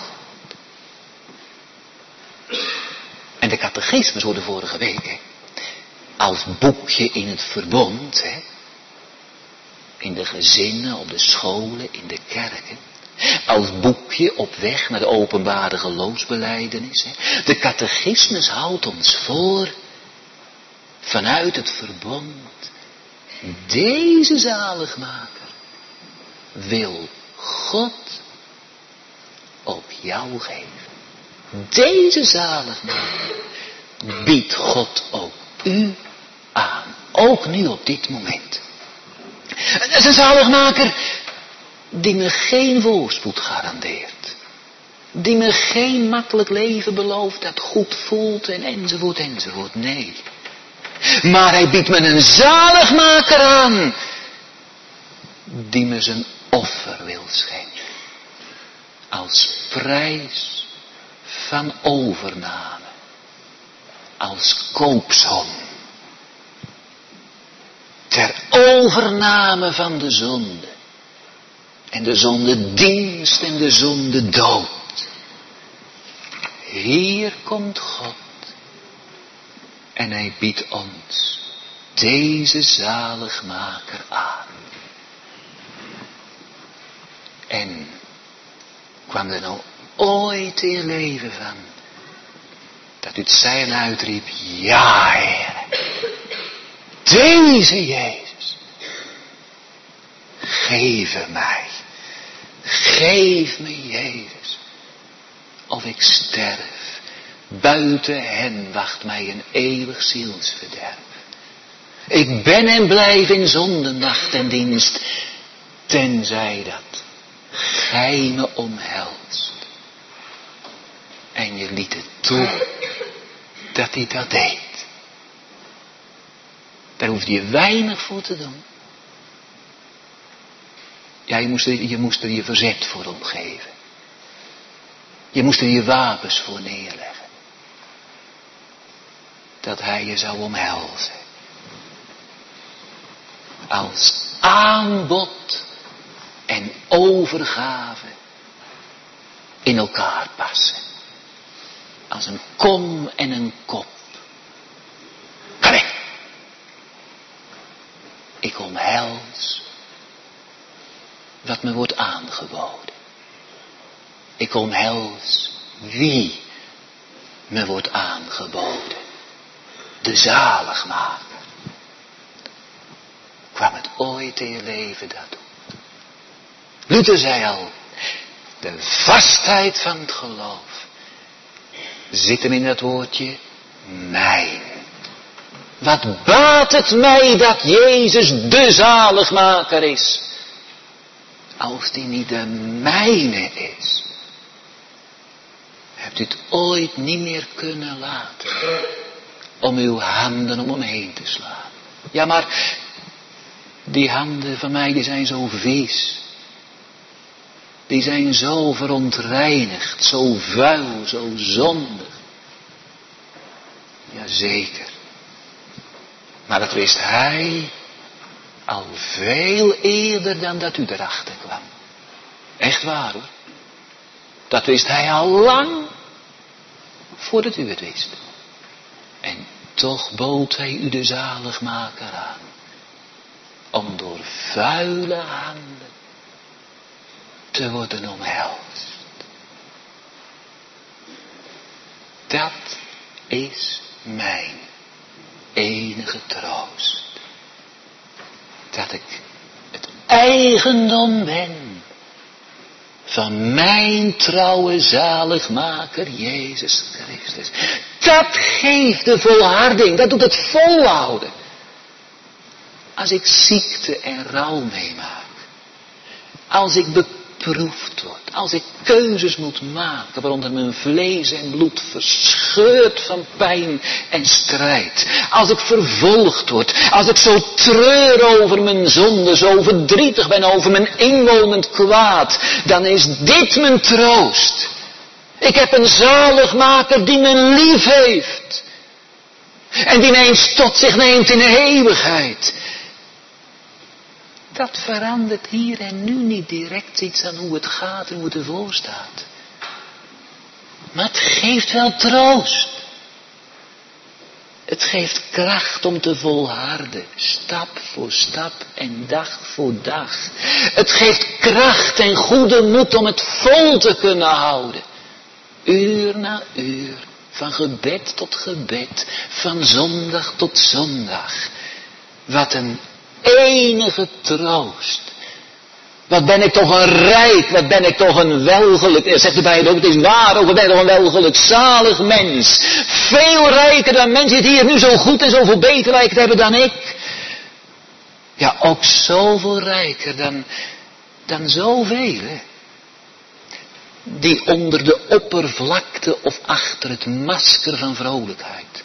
En de catechismus voor de vorige week, hè, als boekje in het verbond, hè, in de gezinnen, op de scholen, in de kerken, als boekje op weg naar de openbare geloofsbelijdenis. Hè. De catechismus houdt ons voor, vanuit het verbond, deze zaligmaker wil God ook jou geven. Deze zaligmaker biedt God ook u aan. Ook nu op dit moment. Het is een zaligmaker die me geen voorspoed garandeert. Die me geen makkelijk leven belooft dat goed voelt en enzovoort enzovoort. Nee. Maar hij biedt me een zaligmaker aan die me zijn offer wil schenken. Als prijs van overname. Als koopsom. Ter overname van de zonde. En de zonde dienst en de zonde dood. Hier komt God. En hij biedt ons deze zaligmaker aan. En kwam er nou ooit in je leven van dat u het zeilen uitriep, ja Heer, deze Jezus, geef hem mij, geef me Jezus, of ik sterf, buiten hen wacht mij een eeuwig zielsverderf. Ik ben en blijf in zonde, nacht en dienst, tenzij dat gij me omhelst. En je liet het toe dat hij dat deed. Daar hoefde je weinig voor te doen. Ja, je moest, er, je moest er je verzet voor opgeven. Je moest er je wapens voor neerleggen. Dat hij je zou omhelzen. Als aanbod en overgave in elkaar passen. Als een kom en een kop. Ga weg. Ik omhels wat me wordt aangeboden. Ik omhels wie me wordt aangeboden. De zaligmaker. Kwam het ooit in je leven dat doen? Luther zei al, de vastheid van het geloof zit hem in dat woordje mijn. Wat baat het mij dat Jezus de zaligmaker is, als die niet de mijne is? Hebt u het ooit niet meer kunnen laten om uw handen om hem heen te slaan? Ja, maar die handen van mij, die zijn zo vies. Die zijn zo verontreinigd, zo vuil, zo zondig. Jazeker. Maar dat wist hij al veel eerder dan dat u erachter kwam. Echt waar hoor. Dat wist hij al lang voordat u het wist. En toch bood hij u de zaligmaker aan. Om door vuile handen te worden omhelst. Dat is mijn enige troost. Dat ik het eigendom ben van mijn trouwe zaligmaker Jezus Christus. Dat geeft de volharding, dat doet het volhouden. Als ik ziekte en rouw meemaak. Als ik beproefd word. Als ik keuzes moet maken waaronder mijn vlees en bloed verscheurt van pijn en strijd. Als ik vervolgd word. Als ik zo treur over mijn zonde. Zo verdrietig ben over mijn inwonend kwaad. Dan is dit mijn troost. Ik heb een zaligmaker die me lief heeft. En die me eens tot zich neemt in de eeuwigheid. Dat verandert hier en nu niet direct iets aan hoe het gaat en hoe het ervoor staat. Maar het geeft wel troost. Het geeft kracht om te volharden, stap voor stap en dag voor dag. Het geeft kracht en goede moed om het vol te kunnen houden. Uur na uur, van gebed tot gebed, van zondag tot zondag. Wat een enige troost. Wat ben ik toch een rijk, wat ben ik toch een welgeluk, zegt de Bijbel ook, het is waar ook, wat ben ik toch een welgelukzalig mens. Veel rijker dan mensen die het hier nu zo goed en zoveel beter lijken te hebben dan ik. Ja, ook zoveel rijker dan, dan zoveel, hè. Die onder de oppervlakte of achter het masker van vrolijkheid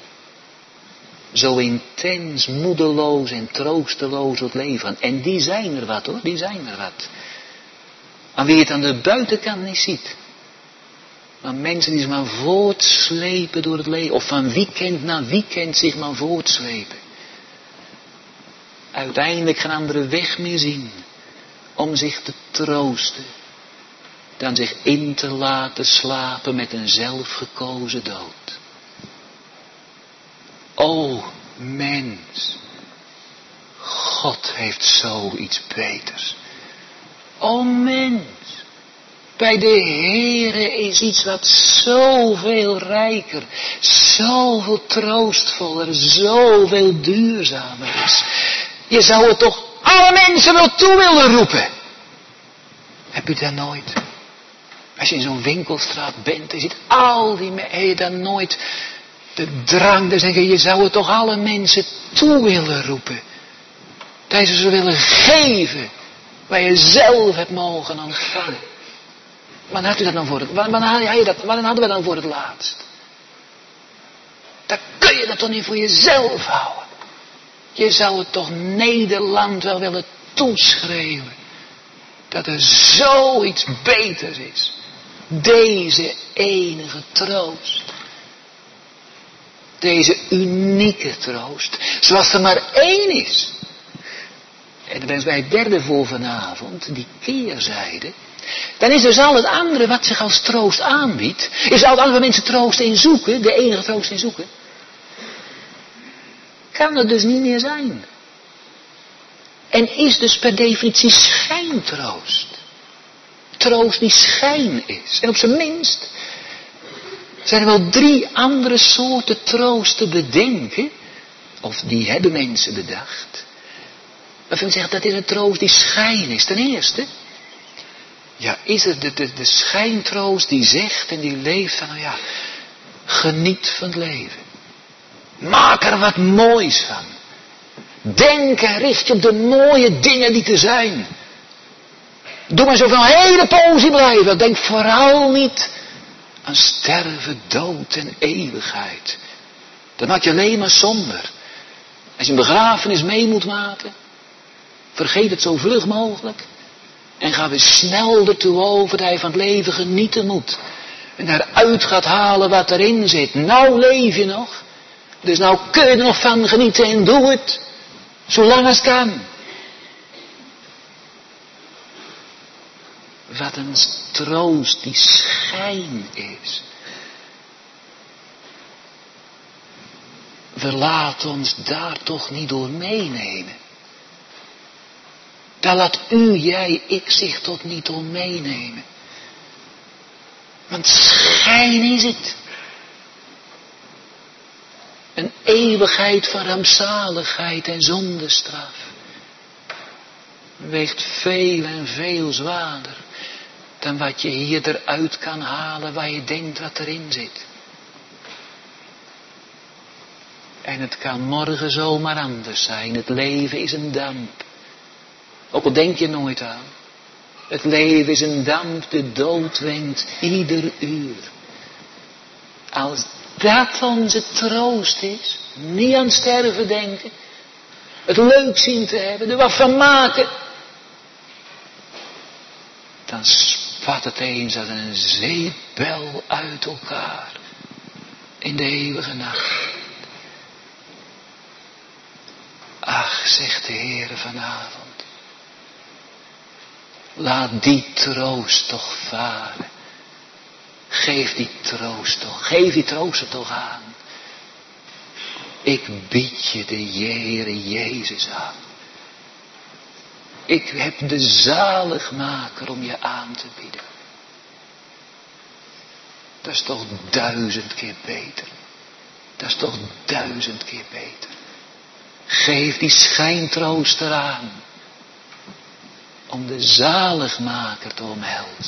zo intens moedeloos en troosteloos het leven. En die zijn er wat hoor, die zijn er wat. Aan wie het aan de buitenkant niet ziet. Maar mensen die zich maar voortslepen door het leven. Of van weekend naar weekend zich maar voortslepen. Uiteindelijk geen andere weg meer zien. Om zich te troosten. Dan zich in te laten slapen met een zelfgekozen dood. O mens, God heeft zoiets beters. O mens, bij de Heere is iets wat zoveel rijker, zoveel troostvoller, zoveel duurzamer is. Je zou het toch alle mensen wel toe willen roepen. Heb u dat nooit? Als je in zo'n winkelstraat bent en ziet al die mensen, heb je dan nooit de drang te zeggen, je zou het toch alle mensen toe willen roepen. Dat je ze willen geven Waar je zelf hebt mogen ontvangen. Wanneer had u dat dan voor het, wanneer had je dat, wanneer hadden we dan voor het laatst? Dan kun je dat toch niet voor jezelf houden. Je zou het toch Nederland wel willen toeschreeuwen. Dat er zoiets beters is. Deze enige troost. Deze unieke troost. Zoals er maar één is. En dan ben bij het derde voor vanavond. Die keerzijde. Dan is dus al het andere wat zich als troost aanbiedt. Is al het andere waar mensen troost in zoeken. De enige troost in zoeken. Kan het dus niet meer zijn. En is dus per definitie schijntroost. Troost die schijn is. En op zijn minst zijn er wel drie andere soorten troost te bedenken. Of die hebben mensen bedacht. Waarvan zegt dat is een troost die schijn is. Ten eerste. Ja, is er de, de, de schijntroost die zegt en die leeft van, nou ja, geniet van het leven. Maak er wat moois van. Denk en richt je op de mooie dingen die te zijn. Doe maar zoveel hele posie blijven. Denk vooral niet aan sterven, dood en eeuwigheid. Dan maak je alleen maar somber. Als je een begrafenis mee moet maken, vergeet het zo vlug mogelijk. En ga weer snel ertoe over dat hij van het leven genieten moet. En daaruit gaat halen wat erin zit. Nou leef je nog. Dus nou kun je er nog van genieten en doe het. Zolang als kan. Wat een troost die schijn is. We laten ons daar toch niet door meenemen. Daar laat u, jij, ik zich tot niet door meenemen. Want schijn is het. Een eeuwigheid van rampzaligheid en zondestraf. Weegt veel en veel zwaarder dan wat je hier eruit kan halen waar je denkt wat erin zit. En het kan morgen zomaar anders zijn. Het leven is een damp. Ook al denk je nooit aan. Het leven is een damp, de dood wenkt ieder uur. Als dat onze troost is, niet aan sterven denken, het leuk zien te hebben, er wat van maken, dan spat het eens als een zeepbel uit elkaar in de eeuwige nacht. Ach, zegt de Heere vanavond, laat die troost toch varen. Geef die troost toch, geef die troost er toch aan. Ik bied je de Heere Jezus aan. Ik heb de zaligmaker om je aan te bieden. Dat is toch duizend keer beter. Dat is toch duizend keer beter. Geef die schijntroost eraan. Om de zaligmaker te omhelzen.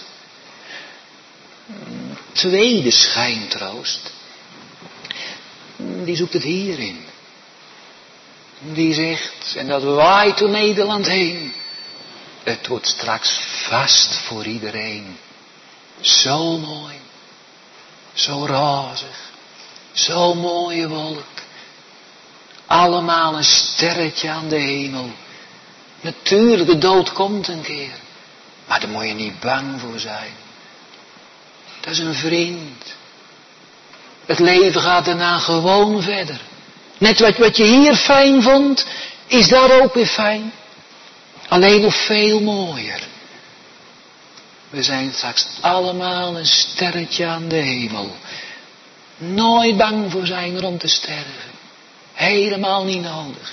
Tweede schijntroost. Die zoekt het hierin. Die zegt, en dat waait door Nederland heen. Het wordt straks vast voor iedereen. Zo mooi. Zo rozig. Zo mooie wolk. Allemaal een sterretje aan de hemel. Natuurlijk, de dood komt een keer. Maar daar moet je niet bang voor zijn. Dat is een vriend. Het leven gaat daarna gewoon verder. Net wat, wat je hier fijn vond, is daar ook weer fijn. Alleen nog veel mooier. We zijn straks allemaal een sterretje aan de hemel. Nooit bang voor zijn om te sterven. Helemaal niet nodig.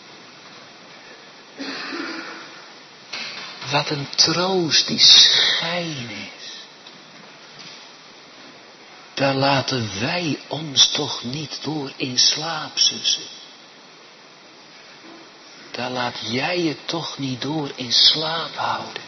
Wat een troost die schijn is. Daar laten wij ons toch niet door in slaap sussen. Daar laat jij je toch niet door in slaap houden.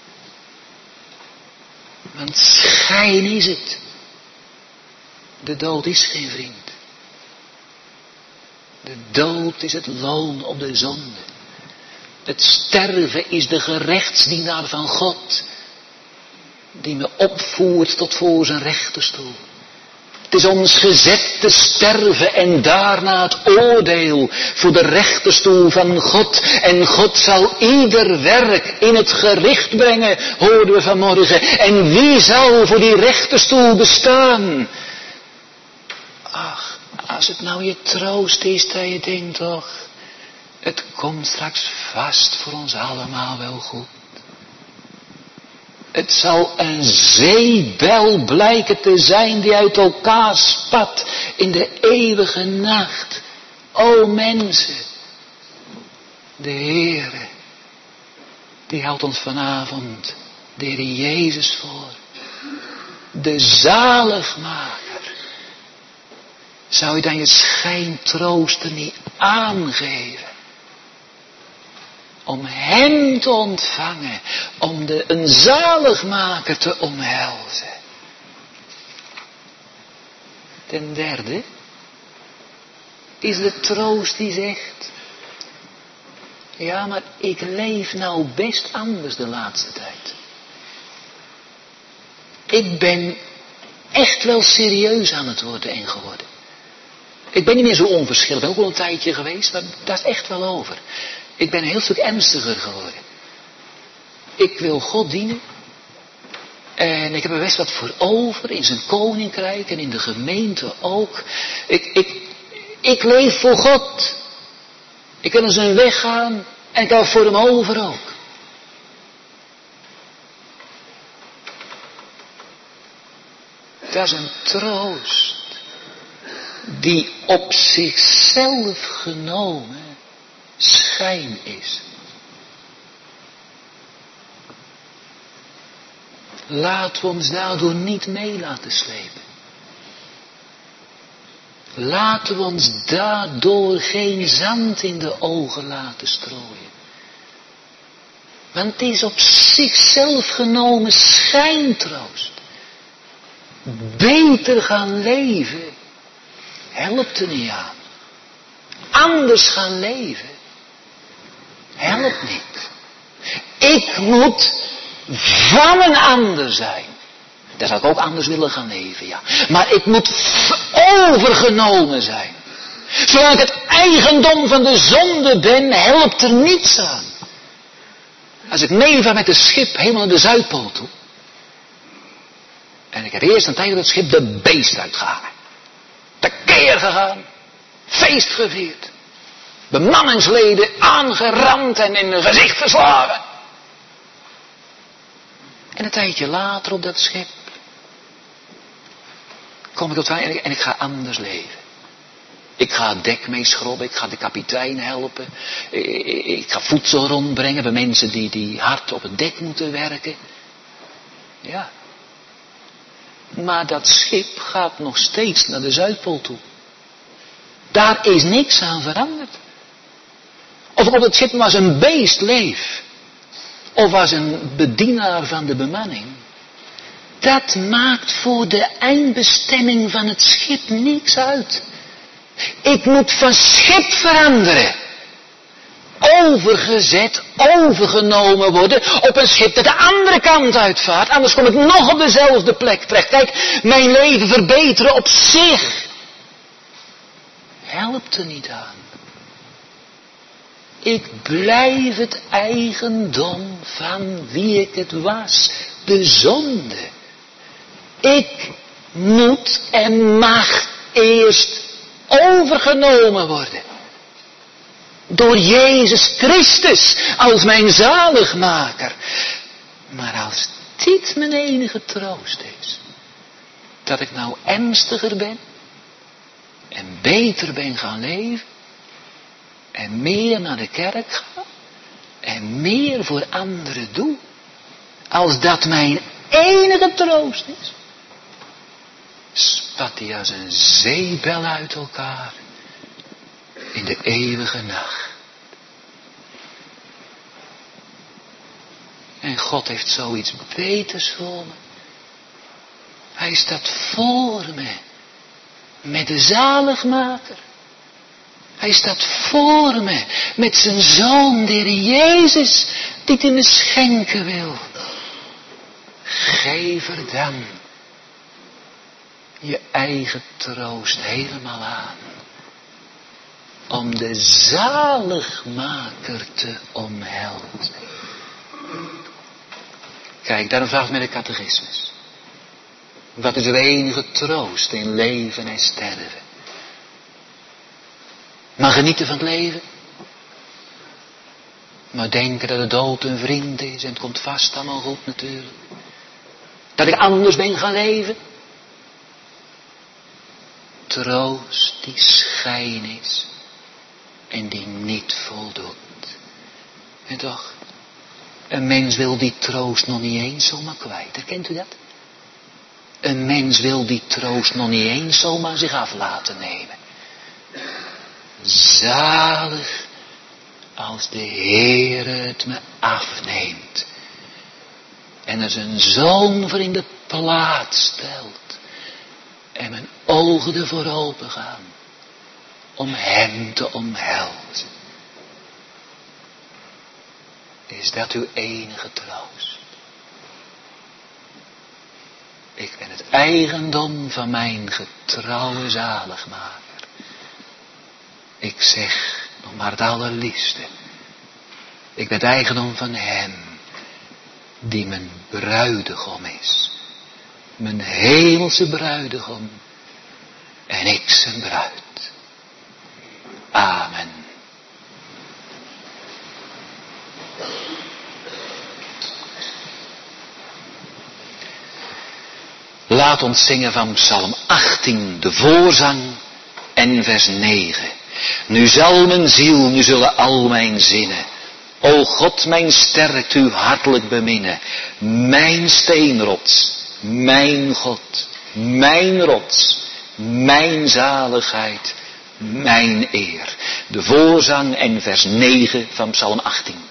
Want schijn is het. De dood is geen vriend. De dood is het loon op de zonde. Het sterven is de gerechtsdienaar van God, die me opvoert tot voor zijn rechterstoel. Het is ons gezet te sterven en daarna het oordeel voor de rechterstoel van God. En God zal ieder werk in het gericht brengen, hoorden we vanmorgen. En wie zal voor die rechterstoel bestaan? Ach, als het nou je troost is dat je denkt toch, het komt straks vast voor ons allemaal wel goed. Het zal een zeebel blijken te zijn die uit elkaar spat in de eeuwige nacht. O mensen, de Heere, die houdt ons vanavond, de Heer Jezus voor. De zaligmaker. Zou je dan je schijntroosten niet aangeven? Om hem te ontvangen, om de, een zaligmaker te omhelzen. Ten derde is de troost die zegt, ja, maar ik leef nou best anders de laatste tijd. Ik ben echt wel serieus aan het worden en geworden. Ik ben niet meer zo onverschillig, ik ben ook al een tijdje geweest, maar daar is echt wel over. Ik ben een heel stuk ernstiger geworden. Ik wil God dienen. En ik heb er best wat voor over in zijn koninkrijk en in de gemeente ook. Ik, ik, ik leef voor God. Ik kan in zijn weg gaan en ik hou voor hem over ook. Dat is een troost die op zichzelf genomen schijn is. Laten we ons daardoor niet mee laten slepen. Laten we ons daardoor geen zand in de ogen laten strooien. Want het is op zichzelf genomen schijntroost. Beter gaan leven helpt er niet aan. Anders gaan leven helpt niet. Ik moet van een ander zijn. Daar zou ik ook anders willen gaan leven, ja. Maar ik moet overgenomen zijn. Zolang ik het eigendom van de zonde ben, helpt er niets aan. Als ik meevaar met het schip helemaal naar de Zuidpool toe. En ik heb eerst een tijd op het schip de beest uitgehangen. Tekeer gegaan. Feest gevierd. Bemanningsleden aangeramd en in hun gezicht geslagen. En een tijdje later op dat schip kom ik op het en, en ik ga anders leven. Ik ga het dek mee schrobben, ik ga de kapitein helpen. Ik, ik ga voedsel rondbrengen bij mensen die, die hard op het dek moeten werken. Ja. Maar dat schip gaat nog steeds naar de Zuidpool toe. Daar is niks aan veranderd. Of ik op het schip maar als een beest leef. Of als een bedienaar van de bemanning. Dat maakt voor de eindbestemming van het schip niks uit. Ik moet van schip veranderen. Overgezet, overgenomen worden op een schip dat de andere kant uitvaart. Anders kom ik nog op dezelfde plek terecht. Kijk, mijn leven verbeteren op zich helpt er niet aan. Ik blijf het eigendom van wie ik het was. De zonde. Ik moet en mag eerst overgenomen worden. Door Jezus Christus als mijn zaligmaker. Maar als dit mijn enige troost is. Dat ik nou ernstiger ben. En beter ben gaan leven. En meer naar de kerk ga. En meer voor anderen doe. Als dat mijn enige troost is. Spat hij als een zeebel uit elkaar. In de eeuwige nacht. En God heeft zoiets beters voor me. Hij staat voor me. Met de zaligmaker. Hij staat voor me met zijn zoon, de Heer Jezus, die het me schenken wil. Geef er dan je eigen troost helemaal aan. Om de zaligmaker te omhelzen. Kijk, daarom vraagt mij de catechismus. Wat is er enige troost in leven en sterven? Maar genieten van het leven. Maar denken dat de dood een vriend is en het komt vast allemaal goed natuurlijk. Dat ik anders ben gaan leven. Troost die schijn is en die niet voldoet. En toch, een mens wil die troost nog niet eens zomaar kwijt. Herkent u dat? Een mens wil die troost nog niet eens zomaar zich af laten nemen. Zalig als de Heere het me afneemt. En er zijn zoon voor in de plaats stelt. En mijn ogen ervoor open gaan. Om hem te omhelzen. Is dat uw enige troost? Ik ben het eigendom van mijn getrouwe zaligmaker. Ik zeg nog maar het allerliefste. Ik ben het eigendom van hem. Die mijn bruidegom is. Mijn hemelse bruidegom. En ik zijn bruid. Amen. Laat ons zingen van Psalm achttien, de voorzang en vers negen. Nu zal mijn ziel, nu zullen al mijn zinnen, o God mijn sterkt u hartelijk beminnen. Mijn steenrots, mijn God, mijn rots, mijn zaligheid, mijn eer. De voorzang en vers negen van Psalm achttien.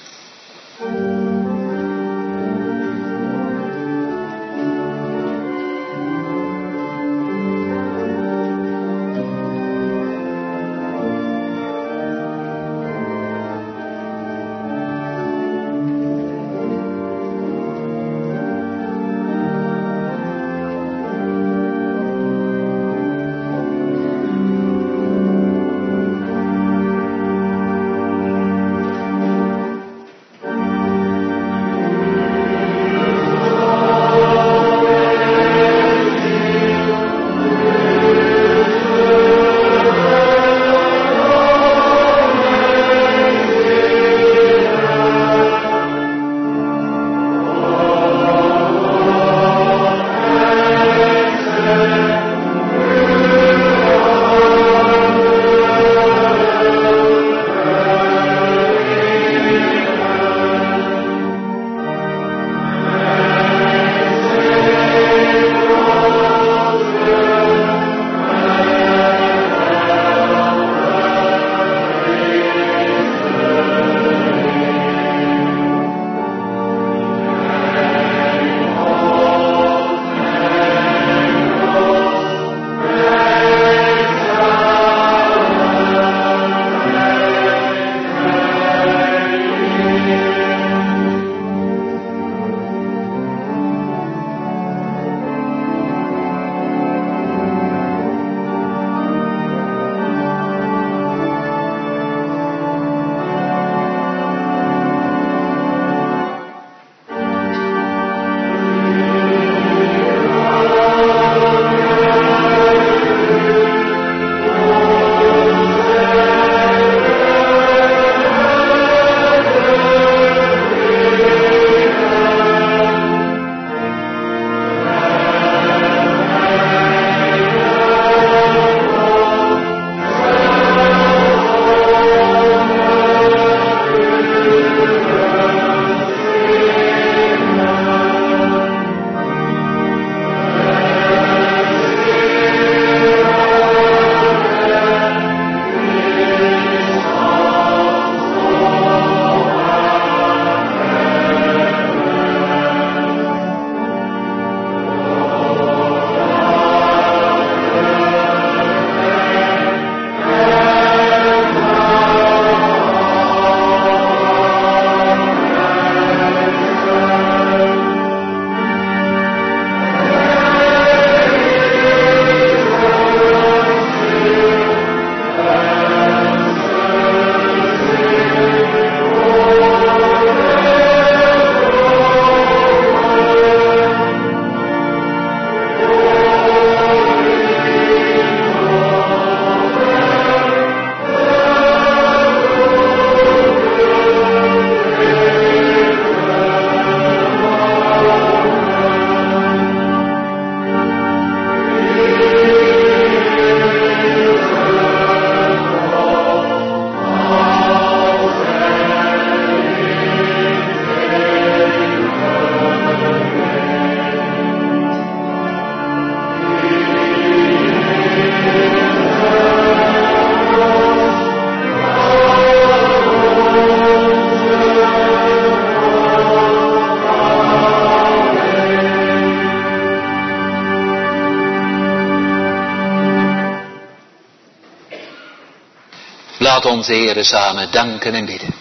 Laat ons de Heere samen danken en bidden.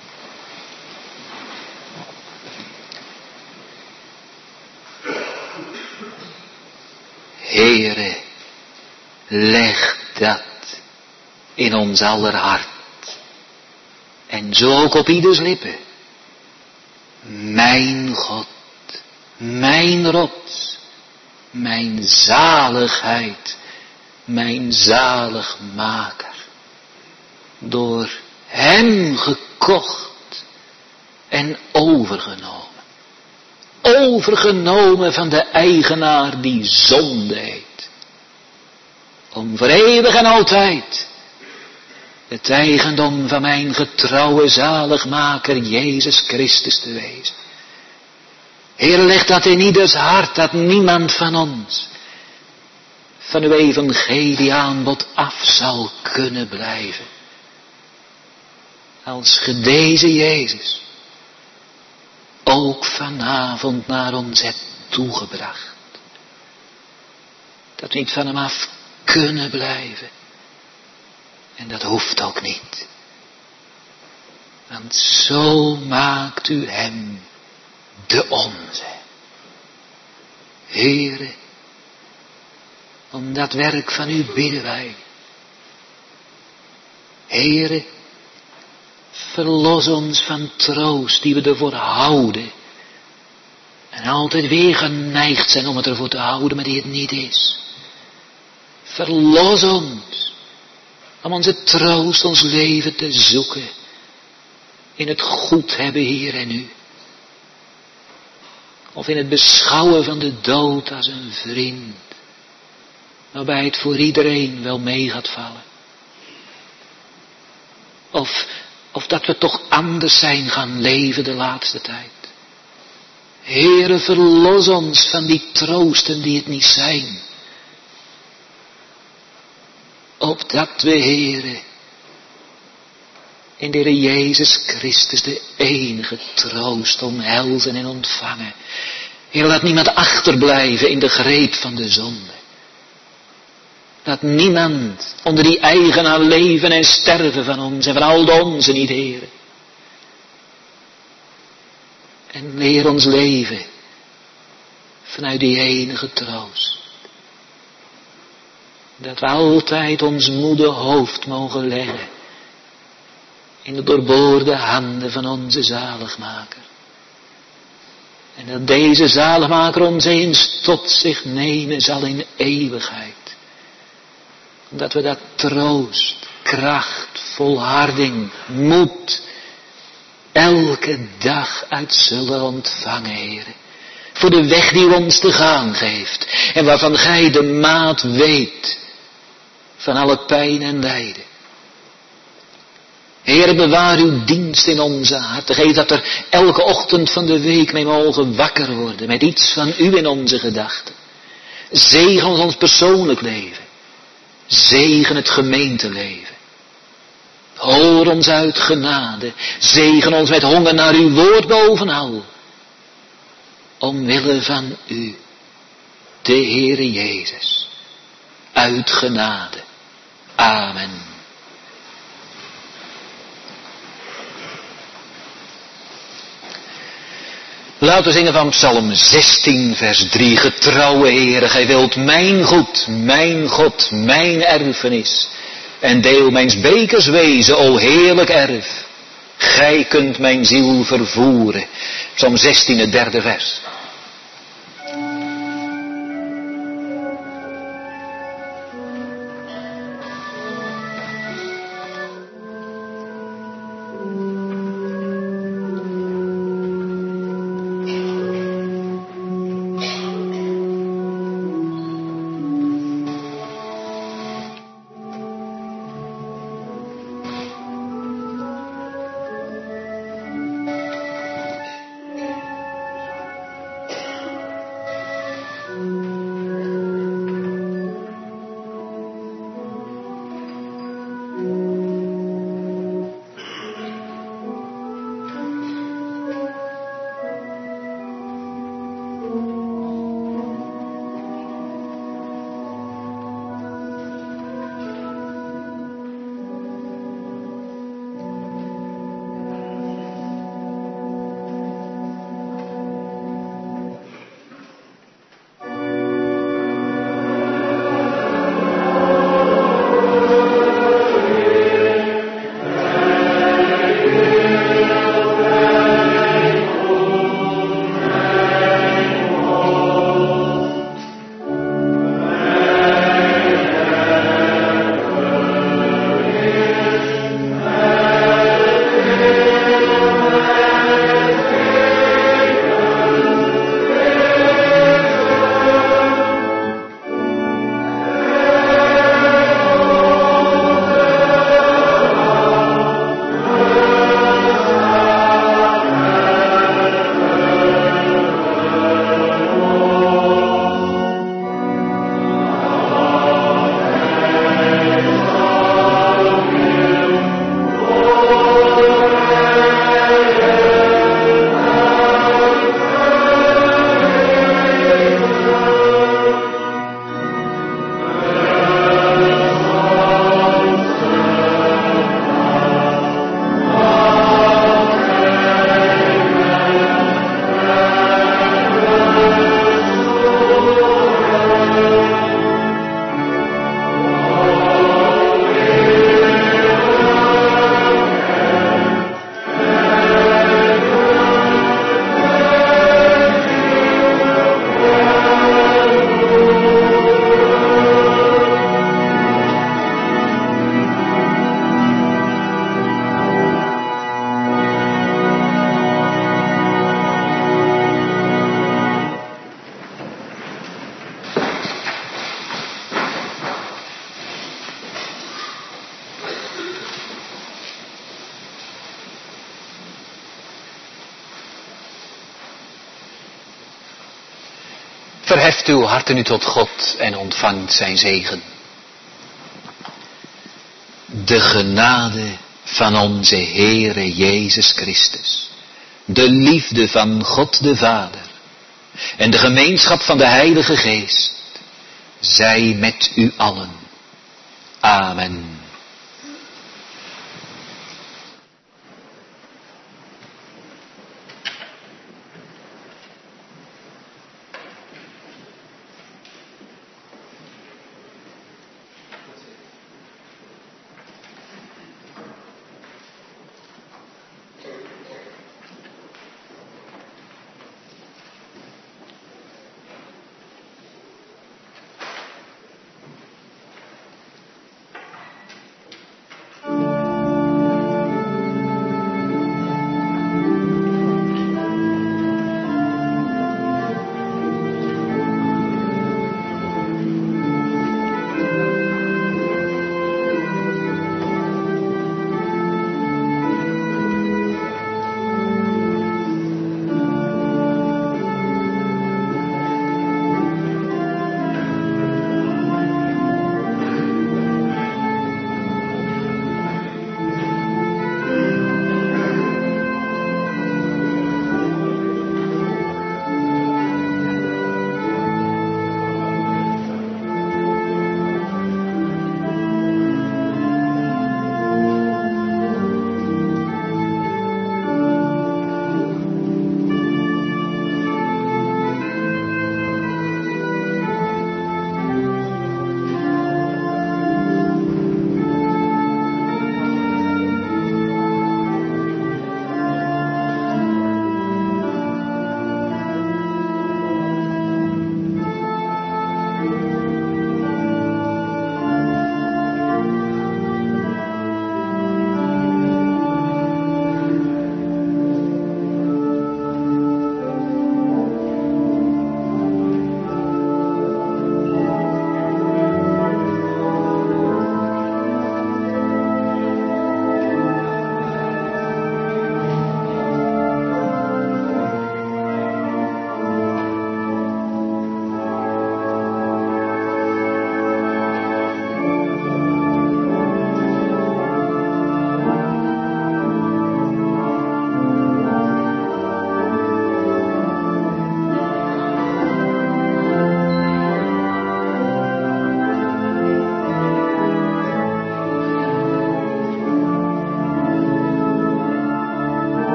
Heere, leg dat in ons aller hart. En zo ook op ieders lippen. Mijn God, mijn rots, mijn zaligheid, mijn zaligmaker. Door hem gekocht en overgenomen. Overgenomen van de eigenaar die zonde heet. Om voor eeuwig en altijd het eigendom van mijn getrouwe zaligmaker Jezus Christus te wezen. Heer, leg dat in ieders hart, dat niemand van ons van uw evangelie aanbod af zal kunnen blijven. Als ge deze Jezus ook vanavond naar ons hebt toegebracht. Dat we niet van hem af kunnen blijven. En dat hoeft ook niet. Want zo maakt u hem de onze. Heere, om dat werk van u bidden wij. Heere, verlos ons van troost die we ervoor houden. En altijd weer geneigd zijn om het ervoor te houden, maar die het niet is. Verlos ons om onze troost, ons leven te zoeken in het goed hebben hier en nu. Of in het beschouwen van de dood als een vriend, waarbij het voor iedereen wel mee gaat vallen. Of, of dat we toch anders zijn gaan leven de laatste tijd. Heere, verlos ons van die troosten die het niet zijn. Opdat we, Heere, in de Heere Jezus Christus de enige troost omhelzen en ontvangen. Heere, laat niemand achterblijven in de greep van de zonde. Laat niemand onder die eigenaar leven en sterven van ons en van al de onze niet, Heere. En leer ons leven vanuit die enige troost. Dat we altijd ons moede hoofd mogen leggen in de doorboorde handen van onze zaligmaker. En dat deze zaligmaker ons eens tot zich nemen zal in eeuwigheid. Dat we dat troost, kracht, volharding, moed elke dag uit zullen ontvangen, Heere. Voor de weg die u ons te gaan geeft. En waarvan gij de maat weet van alle pijn en lijden. Heere, bewaar uw dienst in onze harten. Geef dat er elke ochtend van de week mee mogen wakker worden. Met iets van u in onze gedachten. Zegen ons persoonlijk leven. Zegen het gemeenteleven. Hoor ons uit genade. Zegen ons met honger naar uw woord bovenal. Omwille van u, de Heere Jezus. Uit genade. Amen. Laten we zingen van Psalm zestien, vers drie. Getrouwe Heere, gij wilt mijn goed, mijn God, mijn erfenis. En deel mijns bekers wezen, o heerlijk erf. Gij kunt mijn ziel vervoeren. Psalm zestien, het derde vers. Verheft uw harten nu tot God en ontvangt zijn zegen. De genade van onze Heere Jezus Christus, de liefde van God de Vader en de gemeenschap van de Heilige Geest, zij met u allen. Amen.